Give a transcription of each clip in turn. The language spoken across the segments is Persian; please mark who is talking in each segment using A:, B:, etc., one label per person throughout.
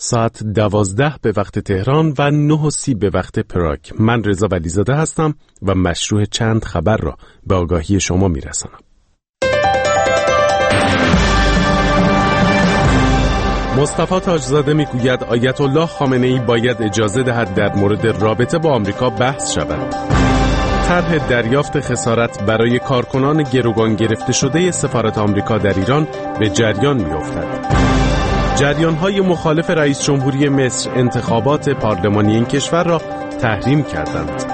A: ساعت 12 به وقت تهران و 9:30 به وقت پراگ. من رضا ولیزاده هستم و مشروع چند خبر را به آگاهی شما میرسانم. مصطفی تاجزاده میگوید آیت الله خامنه‌ای باید اجازه دهد در مورد رابطه با آمریکا بحث شود. طرح دریافت خسارت برای کارکنان گروگان گرفته شده سفارت آمریکا در ایران به جریان می‌افتد. جریان‌های مخالف رئیس جمهوری مصر انتخابات پارلمانی این کشور را تحریم کردند.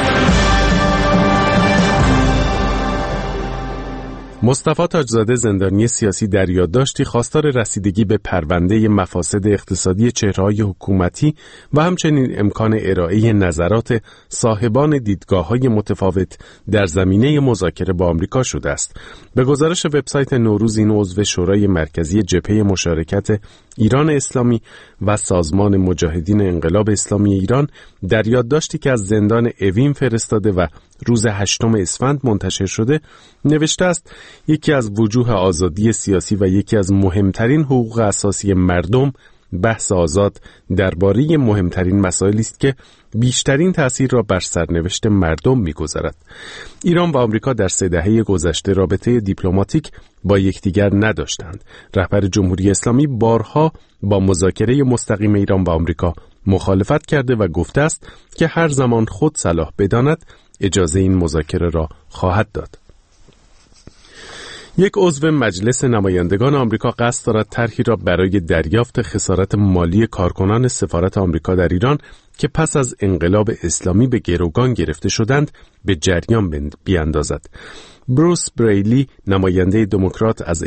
A: مصطفی تاجزاده زندانی سیاسی در یادداشتی خواستار رسیدگی به پرونده مفاسد اقتصادی چهره‌های حکومتی و همچنین امکان ارائه نظرات صاحبان دیدگاه‌های متفاوت در زمینه مذاکره با آمریکا شده است. به گزارش وبسایت نوروز، این عضو شورای مرکزی جبهه مشارکت ایران اسلامی و سازمان مجاهدین انقلاب اسلامی ایران در یادداشتی که از زندان اوین فرستاده و روز 8 اسفند منتشر شده نوشته است: یکی از وجوه آزادی سیاسی و یکی از مهمترین حقوق اساسی مردم بحث آزاد درباره مهمترین مسائلی است که بیشترین تأثیر را بر سرنوشت مردم می‌گذارد. ایران و آمریکا در 3 دهه گذشته رابطه دیپلماتیک با یکدیگر نداشتند. رهبر جمهوری اسلامی بارها با مذاکره مستقیم ایران و آمریکا مخالفت کرده و گفته است که هر زمان خود صلاح بداند اجازه این مذاکره را خواهد داد. یک عضو مجلس نمایندگان آمریکا قصد دارد طرحی را برای دریافت خسارت مالی کارکنان سفارت آمریکا در ایران که پس از انقلاب اسلامی به گروگان گرفته شدند به جریان بیاندازد. بروس بریلی، نماینده دموکرات از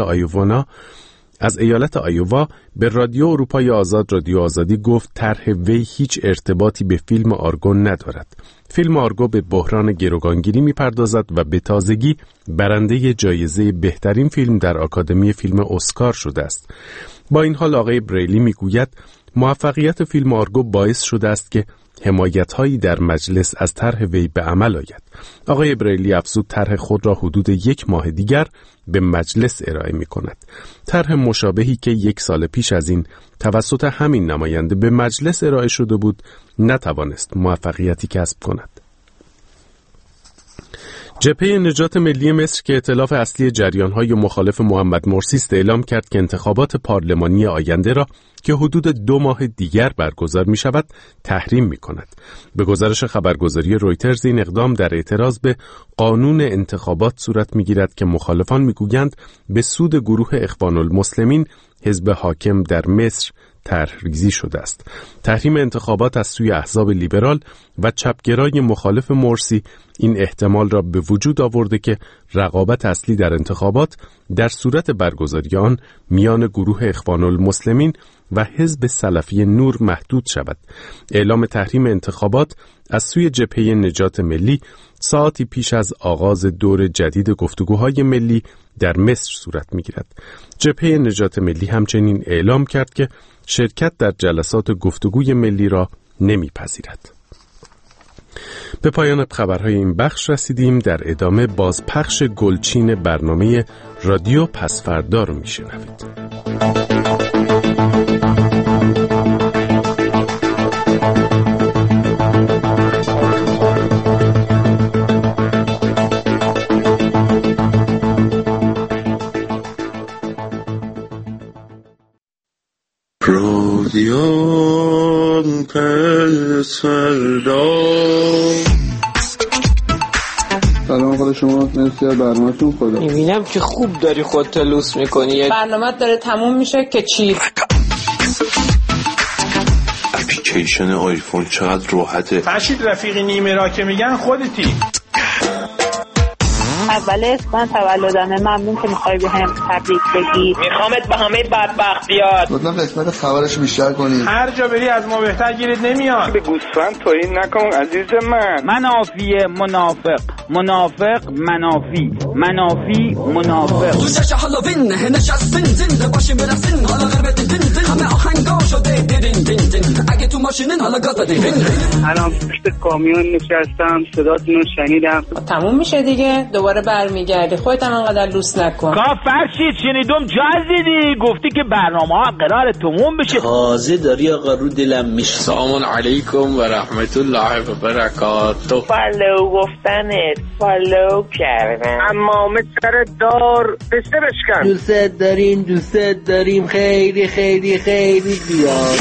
A: ایالت آیووا به رادیو اروپای آزاد، رادیو آزادی گفت طرح وی هیچ ارتباطی به فیلم آرگو ندارد. فیلم آرگو به بحران گروگانگیری می‌پردازد و به تازگی برنده جایزه بهترین فیلم در آکادمی فیلم اسکار شده است. با این حال آقای بریلی میگوید موفقیت فیلم آرگو باعث شده است که حمایت‌هایی در مجلس از طرح وی به عمل آید. آقای بریلی افزود طرح خود را حدود 1 ماه دیگر به مجلس ارائه می‌کند. طرح مشابهی که 1 سال پیش از این توسط همین نماینده به مجلس ارائه شده بود نتوانست موفقیتی کسب کند. جبهه نجات ملی مصر که ائتلاف اصلی جریان‌های مخالف محمد مرسی است اعلام کرد که انتخابات پارلمانی آینده را که حدود 2 ماه دیگر برگزار می شود تحریم می کند. به گزارش خبرگزاری رویترز این اقدام در اعتراض به قانون انتخابات صورت می گیرد که مخالفان می گویند به سود گروه اخوان المسلمین حزب حاکم در مصر طرح‌ریزی شده است. تحریم انتخابات از سوی احزاب لیبرال و چپگرای مخالف مرسی این احتمال را به وجود آورده که رقابت اصلی در انتخابات در صورت برگزاری آن میان گروه اخوان المسلمین و حزب سلفی نور محدود شود. اعلام تحریم انتخابات از سوی جبهه نجات ملی ساعتی پیش از آغاز دور جدید گفتگوهای ملی در مصر صورت می‌گیرد. جبهه نجات ملی همچنین اعلام کرد که شرکت در جلسات گفتگوی ملی را نمی‌پذیرد. به پایان خبرهای این بخش رسیدیم. در ادامه بازپخش گلچین برنامه رادیو پسفردا رو میشنوید.
B: رادیو پسفردا.
C: سلام خدا شما، مرسی از برنامه‌تون. خدا
D: میبینم که خوب داری خودت لوس میکنی.
E: برنامه‌ت داره تموم میشه که چی؟
B: اپلیکیشن آیفون چقدر راحته.
F: فرشید رفیقی نیمه را که میگن خودتی.
G: اول اسفند تولدمه، ممنون که میخوای به هم تبریک بگی.
D: میخوامت به همه بدبخت بیاد.
C: لطفا قسمت خبرش بیشتر کنید.
F: هر جا بری از ما بهتر گیرت نمیاد.
H: به گوسفند توهین نکن عزیز من.
I: منافی منافق، منافق منافی، منافی منافق.
J: تو شش هالووین نشستین زنده باشیم برسین حالا غربت دین دین همه آهنگا شده دین دین دین. اگه تو
H: الان پشت کامیون نشستم، صداتون رو شنیدم.
E: تموم میشه دیگه، دوباره برمیگردی. خودت هم انقدر لوس نکن.
I: فرشید شنیدم جزیدی گفتی که برنامه ها قرار تموم بشه.
J: تازه داری آقا رو دلم میشه.
B: سلام علیکم و رحمت الله و برکاته.
D: فالو گفتنت فالو کردن
H: اما سر دار بسته بشکن.
J: دوست داریم خیلی خیلی خیلی زیاد.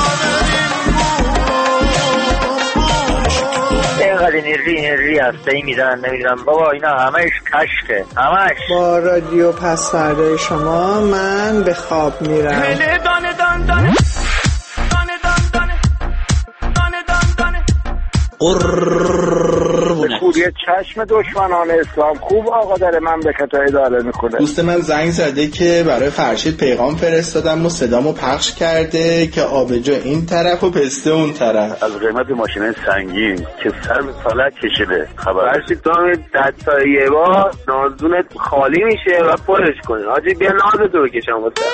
D: اینقدر انرژی هسته‌ای میدن نمیدونم بابا، اینا همش کشکه، همش.
E: با رادیو پس فردای شما من به خواب میرم.
F: دانه دان دانه
H: کوری چشم دشمنان اسلام خوب آقا داره مملکت رو اداره میکنه.
K: دوست من زنگ زده که برای فرشید پیغام فرستادم و صدامو پخش کرده که آبجو این طرف و پسته اون طرف.
H: از قیمت ماشین سنگین که سر به فلک کشیده خبر. فرشید تو هم 10 تا یه بار نازونت خالی میشه و پرش کنی. حاجی بیا نازتو بکشم واسه.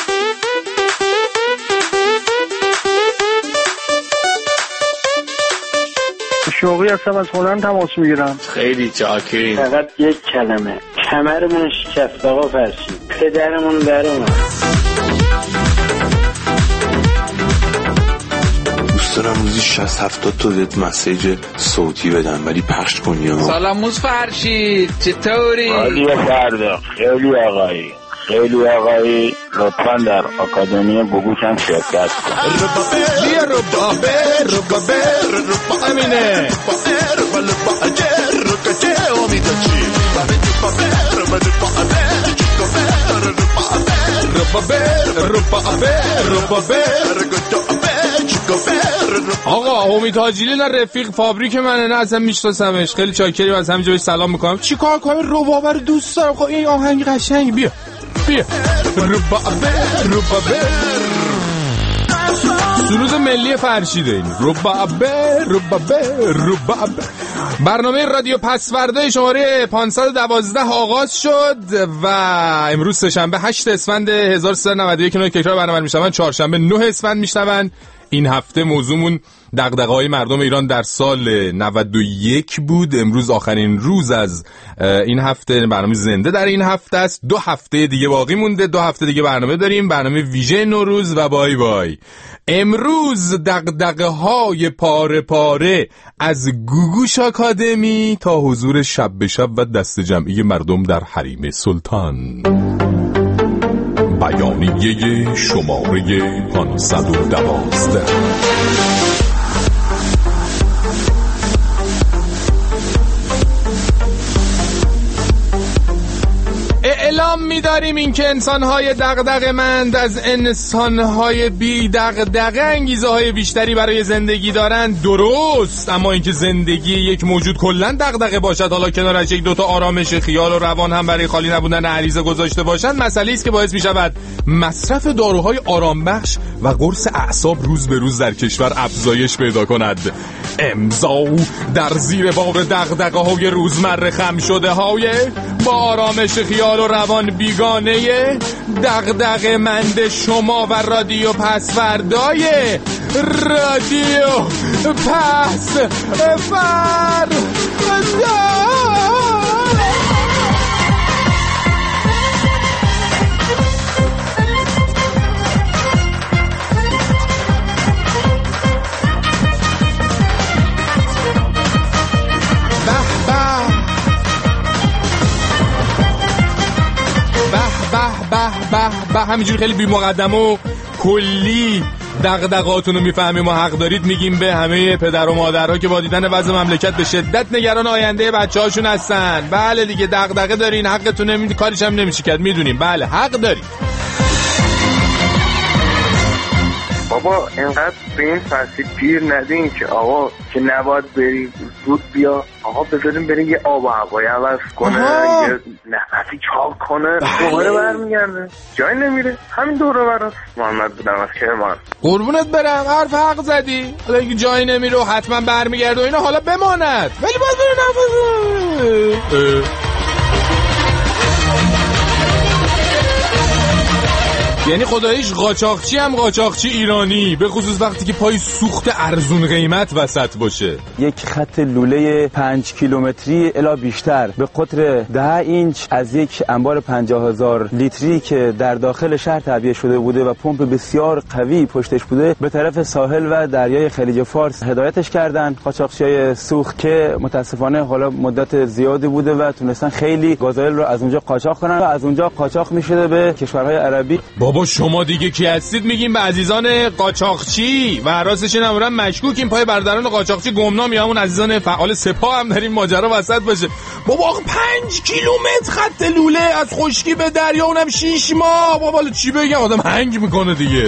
H: شوقی هستم، از هلند تماس میگیرم.
B: خیلی چاکرین.
J: فقط یک کلمه، کمرمون شکست آقا فرشید، پدرمون در اومد.
B: دوست دارم روزی 60-70 تا زد مسیج صوتی بدم ولی پخش کنی ها.
D: سلام موز فرشید، چطوری؟
H: عالیه فردا. خیلی آقایی لطفا در آکادمی بگوش هم شرکت کن.
F: امینه آقا امید حاجیلی نه رفیق فابریک منه، نه اصلا میشناسمش. خیلی چاکریم، از همینجا بهش سلام میکنم. چیکار کنم؟ ربابه رو دوست دارم. خب این آهنگ قشنگ. بیا ربابه سروز ملی فرشیده این. ربابه برنامه رادیو پسورده شماره 512 آغاز شد و امروز سه‌شنبه 8 اسفند 1391 که تکرار برنامه میشنون، چهارشنبه 9 اسفند میشنون. این هفته موضوعمون دغدغه‌های مردم ایران در سال 91 بود. امروز آخرین روز از این هفته، برنامه زنده در این هفته است. 2 هفته دیگه باقی مونده، 2 هفته دیگه برنامه داریم، برنامه ویژه نوروز و بای بای. امروز دغدغه‌های پاره پاره از گوگوش آکادمی تا حضور شب به شب و دست جمعی مردم در حریم سلطان. بیانیه شماره 512. اعلام می‌داریم این که انسان‌های دغدغه‌مند از انسان‌های بی دغدغه انگیزه‌های بیشتری برای زندگی دارند، درست، اما اینکه زندگی یک موجود کلاً دغدغه باشد، حالا کنارش یک دوتا آرامش خیال و روان هم برای خالی نبودن عریضه گذاشته باشند، مسئله‌ای است که باعث می‌شود مصرف داروهای آرامبخش و قرص اعصاب روز به روز در کشور افزایش پیدا کند. امضا در زیر بار دغدغه‌های روزمره خم شده های با آرامش خیال و روان بیگانه دغدغه‌مند شما و رادیو پسوردای رادیو پسورد. به همینجوری خیلی بی مقدمه و کلی دغدغاتونو میفهمیم و حق دارید میگیم به همه پدر و مادرها که با دیدن وضع مملکت به شدت نگران آینده بچه‌هاشون هستن. بله دیگه دغدغه دارین، حقتون نمیدی، کاریش هم نمیشه کرد، میدونیم. بله حق دارید.
H: بابا اینقدر به این فصل پیر ندین که آقا که نباید بری زود بیا، آقا بذاریم بریم یه آب و هوایی عوض کنه، یه نفسی چاق کنه، دوباره برمیگرده، جایی نمیره. همین دوره براست. محمد بودم از کرمان.
F: قربونت برم، حرف حق زدی. حالا اینکه جایی نمیره و حتما برمیگرده و اینا حالا بماند، ولی باید بره نفس. یعنی خداییش قاچاقچی هم قاچاقچی ایرانی، به خصوص وقتی که پای سوخت ارزون قیمت وسط باشه.
L: یک خط لوله 5 کیلومتری الی بیشتر به قطر 10 اینچ از یک انبار 50,000 لیتری که در داخل شهر تعبیه شده بوده و پمپ بسیار قوی پشتش بوده به طرف ساحل و دریای خلیج فارس هدایتش کردن قاچاقچیای سوخت که متاسفانه حالا مدت زیادی بوده و تونستن خیلی گازوئیل رو از اونجا قاچاق کنن و از اونجا قاچاق میشده به کشورهای عربی.
F: بابا شما دیگه کی هستید میگیم به عزیزان قاچاقچی و راستش نمورن مشکوکیم پای برادران قاچاقچی گمنام یا همون عزیزان فعال سپاه هم در این ماجرا وسط باشه. بابا 5 کیلومتر خط لوله از خشکی به دریا، اونم 6 ماه. بابا چی بگم آدم هنگ میکنه دیگه.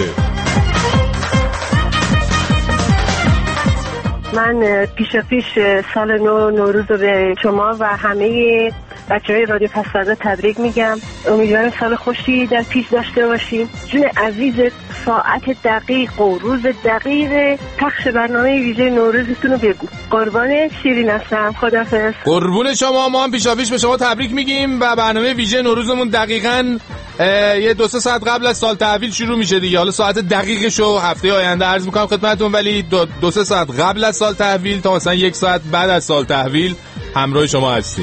G: من پیش سال نوروز رو به شما و همه بچه‌های رادیو پس‌فردا تبریک میگم. امیدوارم سال خوشی در پیش داشته باشیم. جون عزیز، ساعت دقیق و روز دقیق پخش برنامه ویژه نوروزتون رو بگو. قربان شیرین هستم. خداحافظ.
F: قربون شما. ما هم پیشاپیش به شما تبریک میگیم و برنامه ویژه نوروزمون دقیقاً یه 2-3 ساعت قبل از سال تحویل شروع میشه دیگه. حالا ساعت دقیقشو هفته آینده عرض میکنم خدمتتون، ولی 2-3 ساعت قبل از سال تحویل تا مثلا 1 ساعت بعد از سال تحویل همراه شما هستیم.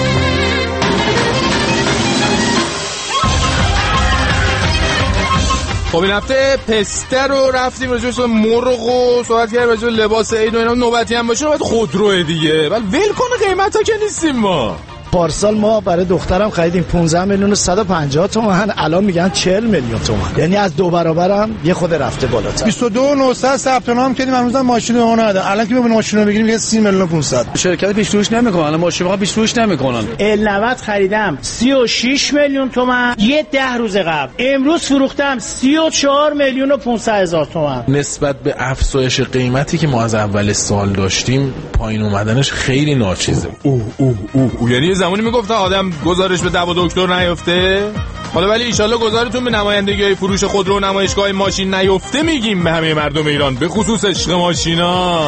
F: خب این هفته پسته رو رفتیم راجعش مرغ و صحبت کردیم، راجع لباس عید و اینا نوبتی هم باشه، بعد خودروه دیگه. ولی ول کنه قیمتا که نیستیم ما.
M: پارسال ما برای دخترم خریدیم 15 میلیون و 150 تومن، الان میگن 40 میلیون تومن، یعنی از 2 برابرم یه خود رفته بالاتر.
N: 22,900 ثبت نام کردیم، هنوز ماشین ما نداره. الان که ببینیم ماشین رو بگیریم میگه 30 میلیون و 500.
O: شرکت پیش فروش نمیکنن، الان ماشین ها پیش فروش نمیکنن.
P: ال90 خریدم 36 میلیون تومن یه 10 روز قبل، امروز فروختم 34 میلیون و 500 هزار تومن.
O: نسبت به افزایش قیمتی که ما از اول سال داشتیم پایین اومدنش خیلی ناچیزه.
F: یعنی زمانی میگفتن آدم گزارش به دوا دکتر نیفته. حالا ولی ایشالله گزارتون به نمایندگی فروش خودرو و نمایشگاه ماشین نیفته میگیم به همه مردم ایران، به خصوص عشق ماشینا.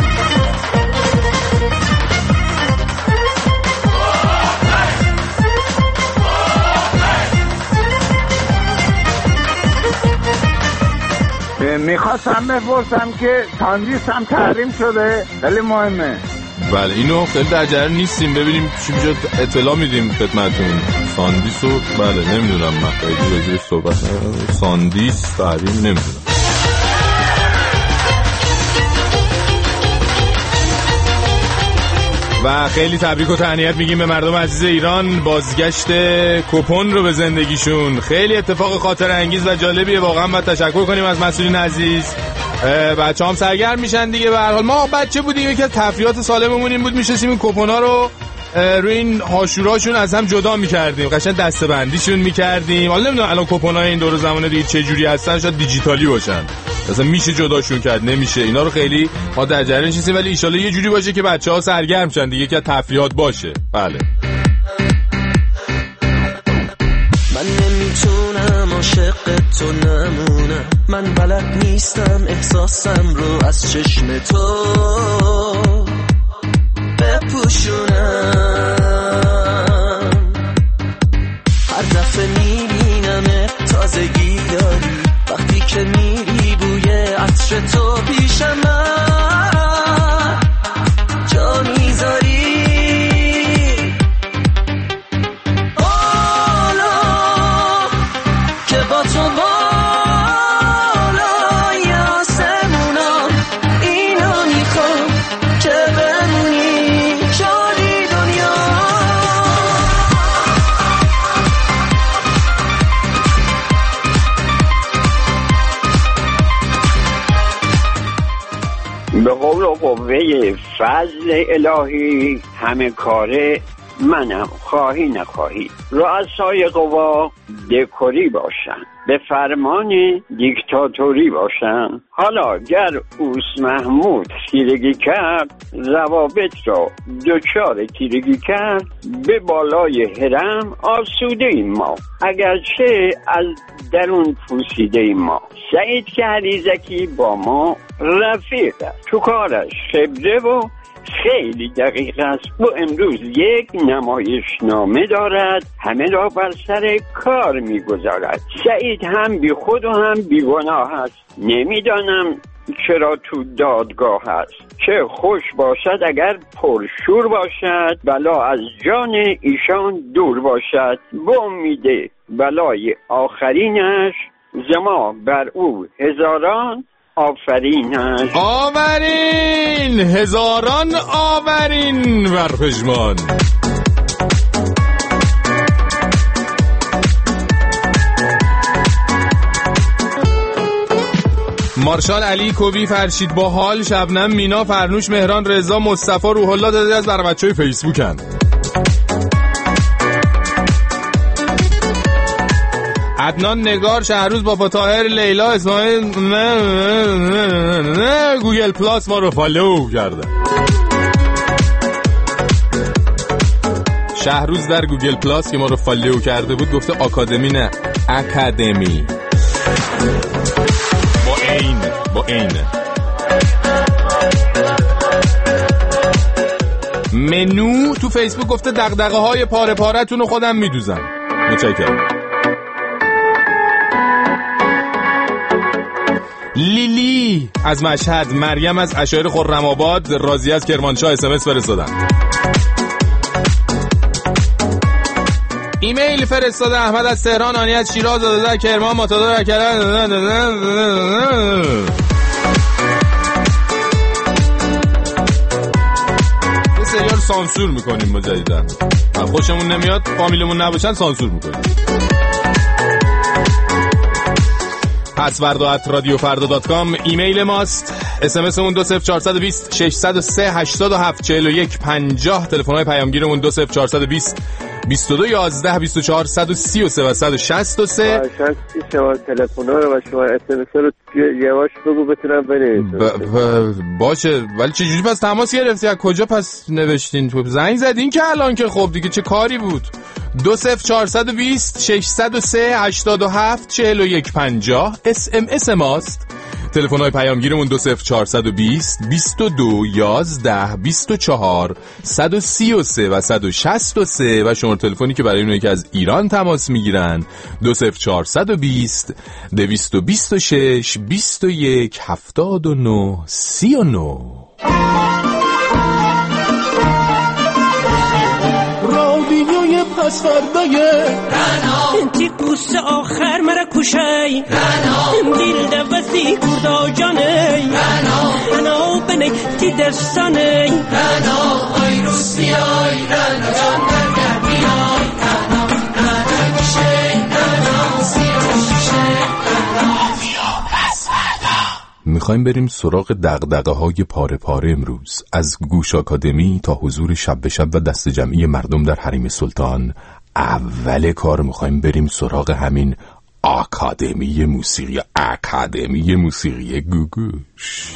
Q: میخواستم بپرسم که ساندویچ هم تحریم شده، خیلی مهمه.
F: بله اینو خیلی در جریان نیستیم، ببینیم چی میشه اطلاع میدیم خدمتتون. ساندیس رو بله نمیدونم، من خیلی راجعش صحبت نمیدونم. ساندیس تحریم نمیدونم. و خیلی تبریک و تهنیت میگیم به مردم عزیز ایران، بازگشت کوپن رو به زندگیشون. خیلی اتفاق خاطر انگیز و جالبیه واقعا، باید تشکر کنیم از مسئولین عزیز. بچه هم سرگرم میشن دیگه. به هر حال ما بچه بودیم، یکی از تفریحات سالممون این بود میشستیم این کوپن‌ها رو روی این هاشوراشون از هم جدا میکردیم، قشنگ دسته‌بندیشون میکردیم. حالا نمیدونم الان کوپن‌های این دور زمانه دیگه چه جوری هستن، شاید دیجیتالی باشن، مثلا میشه جداشون کرد نمیشه. اینا رو خیلی ما در جریان نیستیم، ولی ان شاءالله یه جوری باشه که بچه‌ها سرگرم شن دیگه، که تفریحات باشه. بله
R: من نمیتونم عاشق تو نمونم، من بلد نیستم احساسم رو از چشم تو بپوشونم. هر دفعه میبینمت تازگی داری، وقتی که میری بوی عطر تو پیشم من جا میذاری.
J: به قول و قوه فضل الهی همه کاره منم، خواهی نخواهی. رؤسای قوا دکوری باشن، به فرمان دیکتاتوری باشن. حالا گر اوس محمود خیرگی کرد، روابط را دچار تیرگی کرد. به بالای هرم آسوده ایم ما، اگرچه از درون پوسیده ایم ما. سعید که علیزکی با ما رفیق، تو کارش خبره و خیلی دقیق است. او امروز یک نمایشنامه دارد، همه را بر سر کار میگذارد. سعید هم بی خود و هم بی گناه است. نمیدانم چرا تو دادگاه است. چه خوش باشد اگر پرشور باشد، بلا از جان ایشان دور باشد. به امید بلای آخرینش زما بر او هزاران آفرین است.
F: آورین، هزاران آورین بر پژمان. مارشال علی کوبی فرشید باحال شبنم مینا فرنوش مهران رضا مصطفی روح الله داده از برای بچهای فیسبوکن. عدنان نگار شهروز بابا طاهر لیلا اسماعیل گوگل پلاس ما رو فالو کرده. شهروز در گوگل پلاس که ما رو فالو کرده بود گفته آکادمی نه اکادمی با این منو تو فیسبوک گفته دغدغه های پاره پاره تون رو خودم میدوزم. متشکرم. لیلی از مشهد، مریم از عشایر خرم آباد، راضی از کرمانشاه SMS فرستادن. ایمیل فرستاده احمد از تهران، آنی از شیراز، داده کرمان، ماتادور کردن. یه سریال سانسور میکنیم مجددا. خوشمون نمیاد فامیلمون نباشن سانسور میکنیم. پسوردا@رادیوفردا.com ایمیل ماست. اسمسمون 20420 603 87 41 50. تلفن‌های پیامگیرمون 20420 22 11 24 133 و 163.
S: شما تلفن‌ها رو و شما اسمس رو یواش بگو بتونم بنویسم.
F: باشه، ولی چه جوری پس تماس گرفتی؟ از کجا پس نوشتین؟ تو زنگ زدین که الان که خب دیگه چه کاری بود؟ 20420 603 87 41 50 SMS ماست. تلفن‌های پیامگیرمون 20420 22 11 24 133 و 163 و شماره تلفنی که برای اونایی که از ایران تماس میگیرن 20420 226 21 79 39.
R: رادیوی پسوردای انتی قوس آخر مرا کشای دیل دوستی کردا جانی انا بنی تی دستانی آی روسیای جان برگر بیای کشی
A: میخوایم بریم سراغ دغدغه های پاره پاره امروز، از گوش آکادمی تا حضور شب به شب و دست جمعی مردم در حریم سلطان. اول کار میخوایم بریم سراغ همین اکادمی موسیقی گوگوش.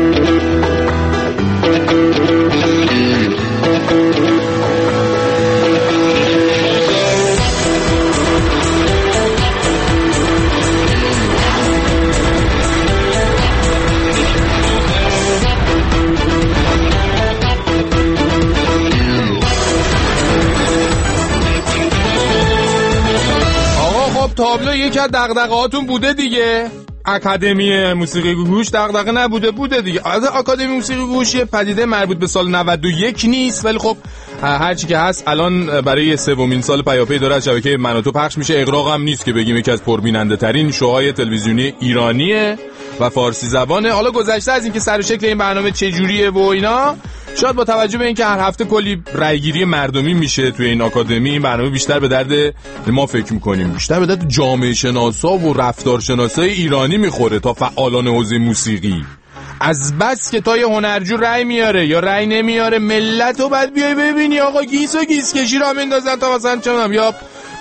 F: تابلو یکی از دغدغه‌هاتون بوده دیگه. اکادمی موسیقی گوگوش دغدغه نبوده، بوده دیگه. اکادمی موسیقی گوگوش یه پدیده مربوط به سال 91 نیست، ولی خب هر چی که هست الان برای سومین سال پیاپی داره از شبکه من و تو پخش میشه. اغراق هم نیست که بگیم یکی از پربیننده ترین شوهای تلویزیونی ایرانیه و فارسی زبانه. حالا گذشته از اینکه سر و شکل این برنامه چجوریه و اینا، شاید با توجه به اینکه هر هفته کلی رایگیری مردمی میشه توی این آکادمی، این برنامه بیشتر به درد ما فکر میکنیم، بیشتر به درد جامعه شناسا و رفتارشناسای ایرانی میخوره تا فعالان حوزه موسیقی. از بس که تا یه هنرجو رای میاره یا رای نمیاره، ملت رو بعد بیای ببینی آقا گیس و گیس کشی را مندازن تا مثلا چونم یا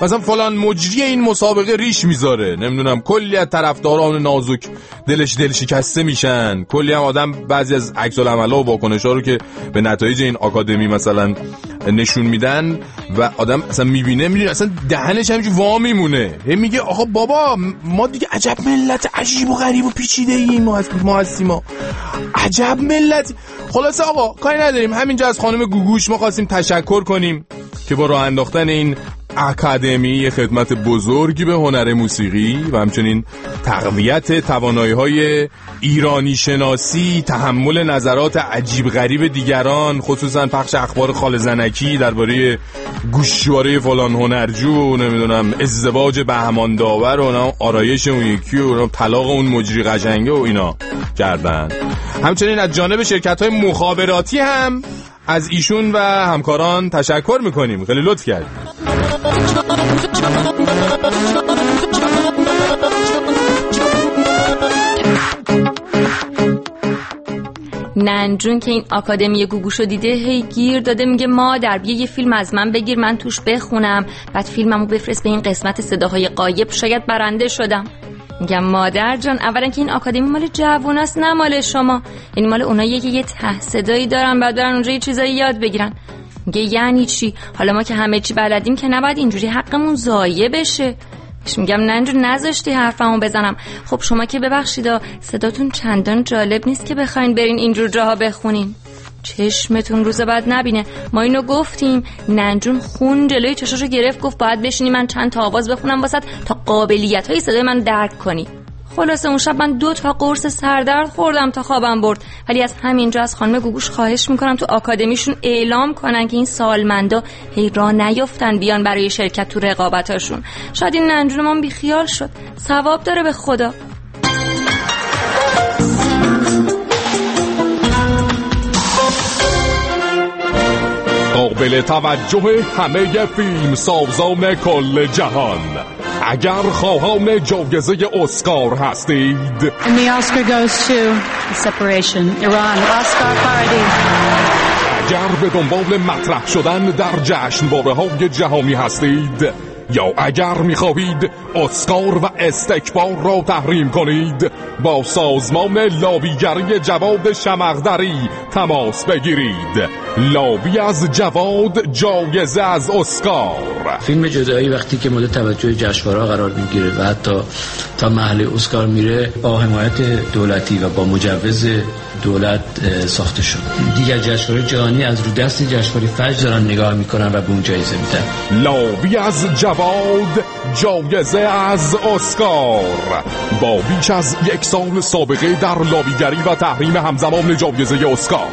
F: مثلا فلان مجری این مسابقه ریش میذاره، نمیدونم کلی از طرفداران نازک دل شکسته میشن، کلی هم آدم بعضی از عکس العمل‌ها و واکنش‌ها رو که به نتایج این آکادمی مثلا نشون میدن و آدم اصلا میبینه اصلا دهنش همینجوری وا میمونه، میگه آقا بابا ما دیگه عجب ملت عجیب و غریب و پیچیده ایم، ما هستیم، عجب ملت. خلاصه آقا کاری نداریم، همینجا از خانم گوگوش ما خواستیم تشکر کنیم که با راه انداختن این اکادمی خدمت بزرگی به هنر موسیقی و همچنین تقویت توانایی‌های ایرانی شناسی، تحمل نظرات عجیب غریب دیگران، خصوصا پخش اخبار خال زنکی درباره گوشواره فلان هنرجو، نمیدونم ازدواج بهمان داور و آرایش اون یکی و طلاق اون مجری قشنگه و اینا کردن. همچنین از جانب شرکت‌های مخابراتی هم از ایشون و همکاران تشکر میکنیم، خیلی لطف کرد.
T: ننجون که این آکادمی گوگوشو دیده هی گیر داده، میگه مادر بیا یه فیلم از من بگیر من توش بخونم، بعد فیلممو بفرست به این قسمت صداهای غایب، شاید برنده شدم. میگم مادر جان اولا که این آکادمی مال جووناست نه مال شما، این مال اوناییه که یه ته صدایی دارن بعد برن اونجا یه چیزایی یاد بگیرن. میگه یعنی چی؟ حالا ما که همه چی بلدیم که نباید اینجوری حقمون ضایع بشه. میگم ننجون نذاشتی حرفمو بزنم. خب شما که ببخشید صداتون چندان جالب نیست که بخواین برین اینجور جاها بخونین، چشمتون روز بعد نبینه. ما اینو گفتیم، ننجون خون جلوی چشاشو گرفت، گفت باید بشینی من چند تا آواز بخونم واسط تا قابلیت‌های صدای من درک کنی. خلاصه اون شب من 2 تا قرص سردرد خوردم تا خوابم برد. ولی از همینجا از خانم گوگوش خواهش میکنم تو آکادمیشون اعلام کنن که این سالمندا هی راه نیفتن بیان برای شرکت تو رقابتاشون. شاید این ننجون ما بیخیال شد، ثواب داره به خدا.
U: قابل توجه همه فیلم سازان کل جهان، اگر خواهان جایزه اسکار هستید،
V: And the Oscar goes to Separation, Iran, Oscar Farhadi.
U: اگر به دنبال مطرح شدن در جشنواره‌های جهانی هستید یا اگر می‌خواهید اسکار و استکبار را تحریم کنید، با سازمان لابیگری جواد شمقدری تماس بگیرید. لابی از جواد، جایزه از اسکار.
W: فیلم جدایی وقتی که مورد توجه جشنواره‌ها قرار میگیره و حتی تا محل اسکار میره، با حمایت دولتی و با مجوز دولت ساخته شد. دیگر جشنواره جهانی از رو دست جشنواره فجر دارن نگاه میکنن و به اون جایزه میدن.
U: لابی از جواد، جایزه از اسکار. با بیش از 1 سال سابقه در لابیگری و تحریم همزمان جایزه اسکار.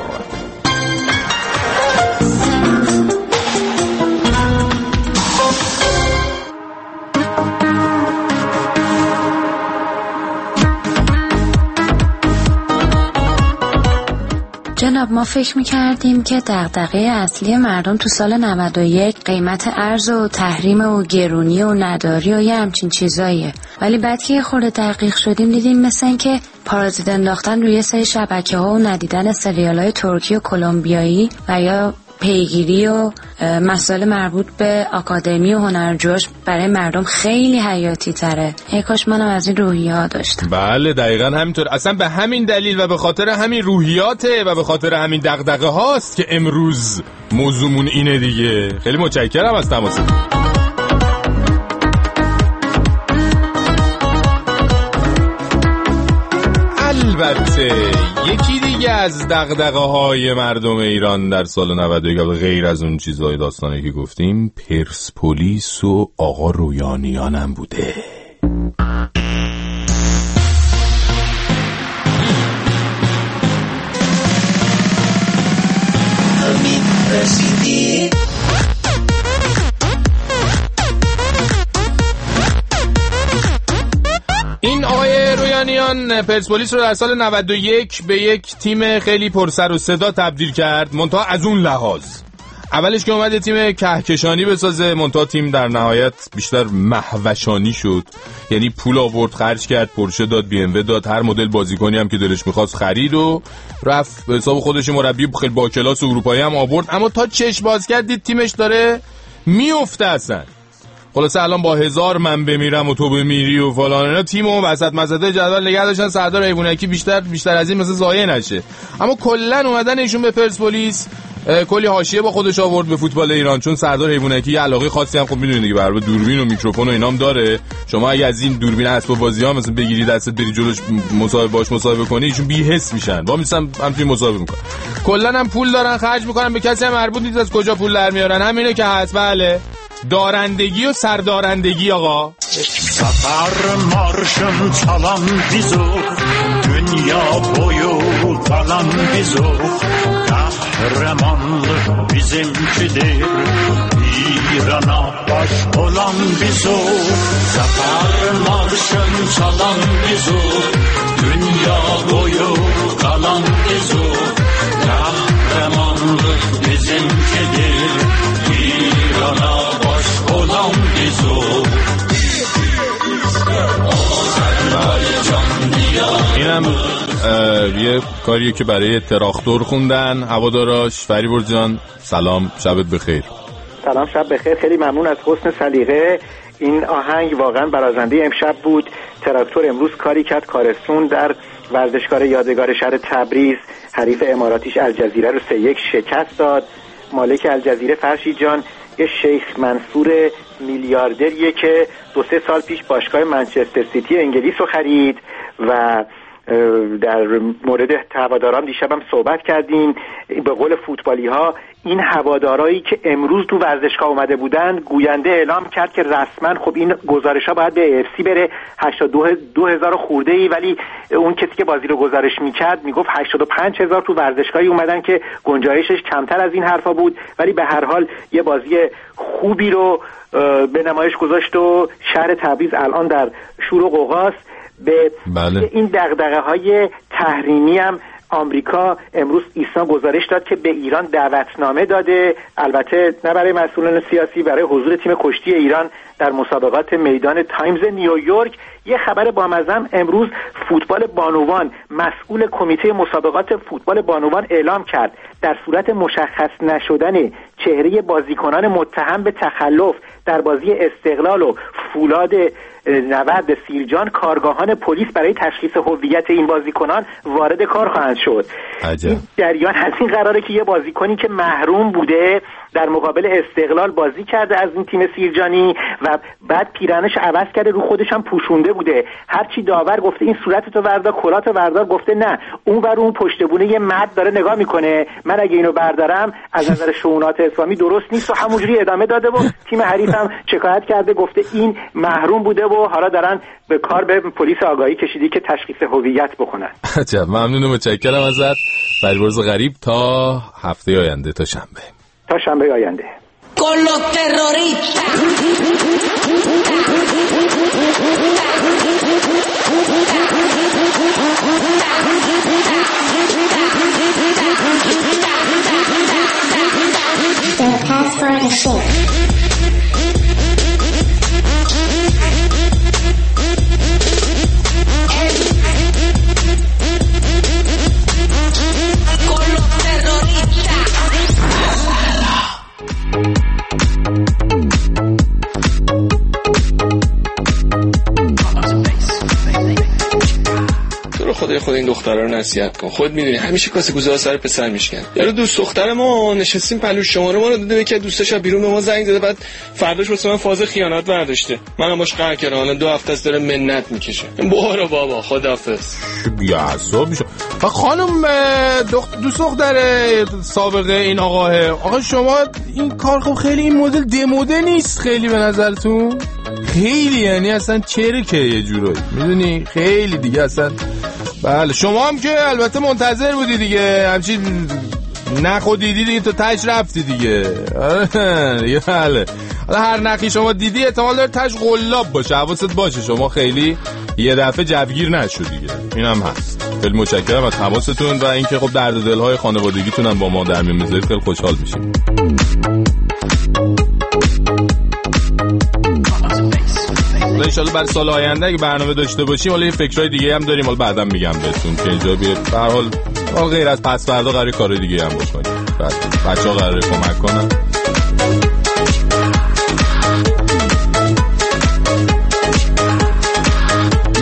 X: جناب ما فکر میکردیم که دغدغه اصلی مردم تو سال 91 قیمت ارز و تحریم و گرونی و نداری و یه همچین چیزاییه، ولی بعد که خورده دقیق شدیم دیدیم مثل این که پارازیت انداختن روی سری شبکه ها و ندیدن سریال های ترکی و کلمبیایی و یا پیگیری و مسائل مربوط به آکادمی و هنرجوش برای مردم خیلی حیاتی تره. ای کاش منم از این روحیه ها داشتم.
F: بله دقیقاً همینطور. اصلا به همین دلیل و به خاطر همین روحیاته و به خاطر همین دغدغه هاست که امروز موضوعمون اینه دیگه. خیلی متشکرم از تماستون. البته یکی دیگه از دغدغه‌های مردم ایران در سال 91 غیر از اون چیزهای داستانی که گفتیم، پرسپولیس و آقا رویانیان هم بوده. این آقای رویانیان پرسپولیس رو در سال 91 به یک تیم خیلی پرسر و صدا تبدیل کرد، منتها از اون لحاظ اولش که اومد تیم کهکشانی بسازه، منتها تیم در نهایت بیشتر مهوشانی شد. یعنی پول آورد خرج کرد، پورشه داد، بی ام و داد، هر مدل بازیکنی هم که دلش می‌خواست خرید و رفت به حساب خودش مربی خیلی با کلاس اروپایی هم آورد. اما تا چشم باز کرد دید تیمش داره میفته اصلا. خلاصه الان با 1000 من بمیرم و تو بمیری و فلان اینا تیمو وسط مسطای جدول نگه داشتن سردار حیوانکی بیشتر از این مثلا ضایع نشه. اما کلا اومدن ایشون به پرسپولیس کلی حاشیه با خودش آورد به فوتبال ایران، چون سردار حیوانکی یه علاقه خاصی هم خب میدونید دیگه برای دوربین و میکروفون و اینام داره. شما اگه از این دوربین اسباب بازی‌ها مثلا بگیری دستت بری جلوش مصاحبه کنی ایشون بی‌حس میشن، با میسن همین مصاحبه میکنن. کلا هم پول دارن خرج میکنن، به کسی هم مربوط نیست از کجا پول در میارن. همینه که هست. بله، دارندگی و سردارندگی. آقا
C: سفر marşım çalan bizo dünya boyu kalan bizo kahramanlık bizimkidir İran'a baş olan bizo Safar marşım çalan bizo dünya boyu kalan bizo kahramanlık bizimkidir İran'a baş olan bizo
F: اینم یه کاریه که برای تراکتور خوندن هواداراش. فریبرز جان سلام، شبت بخیر.
E: سلام، شب بخیر. خیلی ممنون از حسن سلیقه. این آهنگ واقعا برازنده امشب بود. تراکتور امروز کاری کرد، کارستون در ورزشگاه یادگار شهر تبریز حریف اماراتیش الجزیره رو 3-1 شکست داد. مالک الجزیره فرشید جان یه شیخ منصور میلیاردریه که 2-3 سال پیش باشگاه منچستر سیتی انگلیس رو خرید و در مورد هواداران دیشبم صحبت کردیم. به قول فوتبالی ها این هوادارایی که امروز تو ورزشگاه اومده بودن، گوینده اعلام کرد که رسما خب این گزارش ها باید به AFC بره 82,000 خورده ای، ولی اون کسی که بازی رو گزارش میکرد میگفت 85,000 تو ورزشگاهی اومدن که گنجایشش کمتر از این حرفا بود. ولی به هر حال یه بازی خوبی رو به نمایش گذاشت و شهر تبریز الان در شور و غوغاست. به این دغدغه‌های تحریمی هم آمریکا امروز ایسنا گزارش داد که به ایران دعوتنامه داده، البته نه برای مسئولان سیاسی، برای حضور تیم کشتی ایران در مسابقات میدان تایمز نیویورک. یه خبر بامزه امروز فوتبال بانوان، مسئول کمیته مسابقات فوتبال بانوان اعلام کرد در صورت مشخص نشدن چهره بازیکنان متهم به تخلف در بازی استقلال و فولاد نورد سیرجان، کارگاهان پلیس برای تشخیص هویت این بازیکنان وارد کار خواهند شد. این جریان از این قراره که یه بازیکنی که محروم بوده در مقابل استقلال بازی کرده از این تیم سیرجانی و بعد پیرنش عوض کرده، رو خودش هم پوشونده بوده. هرچی داور گفته این صورتتو وردار، کلاتو وردار، گفته نه، اون ور اون پشت بونه یه مرد داره نگاه میکنه، من اگه اینو بردارم از نظر شؤونات اسلامی درست نیست و همونجوری ادامه داده و تیم حریف هم شکایت کرده، گفته این محروم بوده و حالا دارن به کار به پلیس آگاهی کشیدی که تشخیص هویت بکنن.
F: عجب، ممنون و متشکرم ازت. فریبرز غریب تا هفته آینده، تا شنبه
E: آینده.
I: Con los terroristas. The password is shared.
K: خود این دخترا رو نصیحت کن. خود میدونی همیشه کاسه کوزه سر پسر میشکن. یارو دوست دختر ما نشستیم پلو شماره ما رو داده که دوستش بیرون به ما زنگ زده، بعد فرداش واسه من فاز خیانت برداشته. منم باش قهر کردم، الان 2 هفته است داره منت میکشه. برو بابا، خداحافظ.
F: بیا حساب میشه. خانم دوست دختر سابقه این آقا شما این کار خب خیلی این مدل دموده نیست خیلی به نظرتون؟ خیلی یعنی اصلا چرکه یه جورایی، میدونی خیلی دیگه اصلا. بله شما هم که البته منتظر بودی دیگه، همچین نخو دیدی دیگه تو تش رفتی دیگه. بله حالا هر نخی شما دیدی احتمال داره تش غلاب باشه، حواست باشه شما خیلی یه دفعه جوگیر نشو دیگه. اینم هست. خیلی متشکرم از حواستون و اینکه خب درد دلهای خانوادگیتون هم با ما در میون میذارید، خیلی خوشحال میشیم. انشالله برای سال آینده اگه برنامه داشته باشیم حالا یه فکرای دیگه هم داریم، حالا بعداً میگم بهتون که اینجا به هر حال غیر از پس فردا قراره کار دیگه هم بکنیم. بچه‌ها قراره کمک کنن.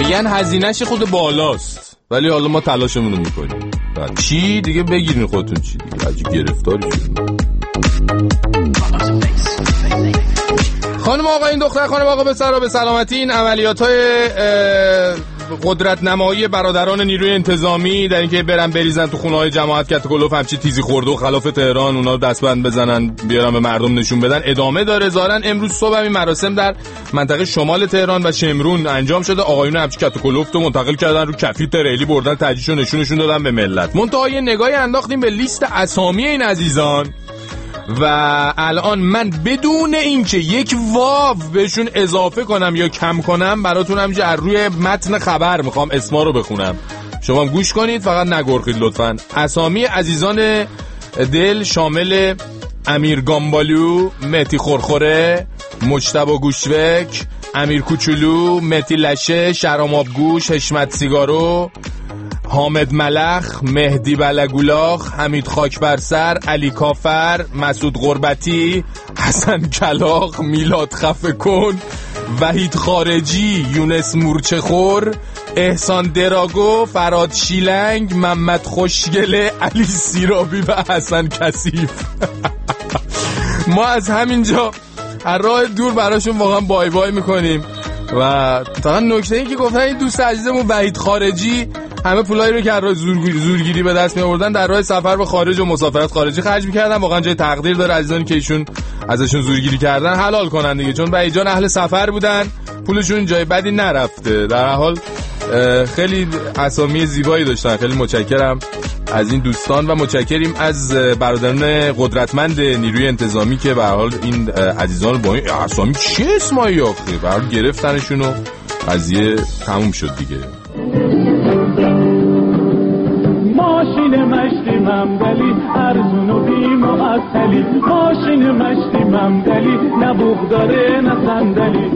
F: میگن هزینه‌ش خود بالاست، ولی حالا ما تلاشمون رو میکنیم. چی دیگه بگیرین خودتون، چی دیگه عجیب گرفتاری شدیم. خانم آقا، این دختر خانم آقا، به سر و به سلامتی. این عملیات‌های قدرت نمایی برادران نیروی انتظامی در اینکه برن بریزن تو خونه‌های جماعت که کلوف همچی تیزی خورده و خلاف تهران اونا دستبند بزنن بیارن به مردم نشون بدن ادامه داره. ظاهرا امروز صبح این مراسم در منطقه شمال تهران و شمرون انجام شده. آقایون همچی کلوف رو منتقل کردن رو کفی تریلی بردن تجهیزشو نشونشون دادن به ملت. منتها یه نگاهی انداختیم به لیست اسامی این عزیزان و الان من بدون اینکه یک واو بهشون اضافه کنم یا کم کنم براتون همینجا از روی متن خبر میخوام اسما رو بخونم. شما هم گوش کنید، فقط نگرخید لطفاً. اسامی عزیزان دل شامل امیر گامبالو، مهدی خورخوره، مجتبی گوشوک، امیر کوچولو، مهدی لشه، شهرام آبگوش، حشمت سیگارو، حامد ملخ، مهدی بلگولاخ، حمید خاک بر سر، علی کافر، مسعود قربتی، حسن کلاغ، میلاد خفه کن، وحید خارجی، یونس مورچه‌خور، احسان دراگو، فراد شیلنگ، محمد خوشگله، علی سیرابی و حسن کثیف. ما از همینجا هر راه دور براشون واقعا بای بای میکنیم و فقط نکته این که گفتن این دوست عزیزمون وحید خارجی همه پولایی رو که از راه زورگیری به دست می آوردن در راه سفر به خارج و مسافرت خارجی خرج می‌کردن. واقعا جای تقدیر داره عزیزانی که ایشون ازشون زورگیری کردن حلال کنن دیگه، چون وحید جان اهل سفر بودن، پولشون جای بدی نرفته. در حال خیلی اسامی زیبایی داشتن. خیلی متشکرم از این دوستان و متشکریم از برادران قدرتمند نیروی انتظامی که به هر حال این عزیزان رو با این اسامی چه اسمایی آخه به هر حال گرفتنشون و قضیه تموم شد دیگه.
C: ماشین مشتی ممدلی ارزون و بی معطلی، ماشین مشتی ممدلی نه بوق داره نه صندلی.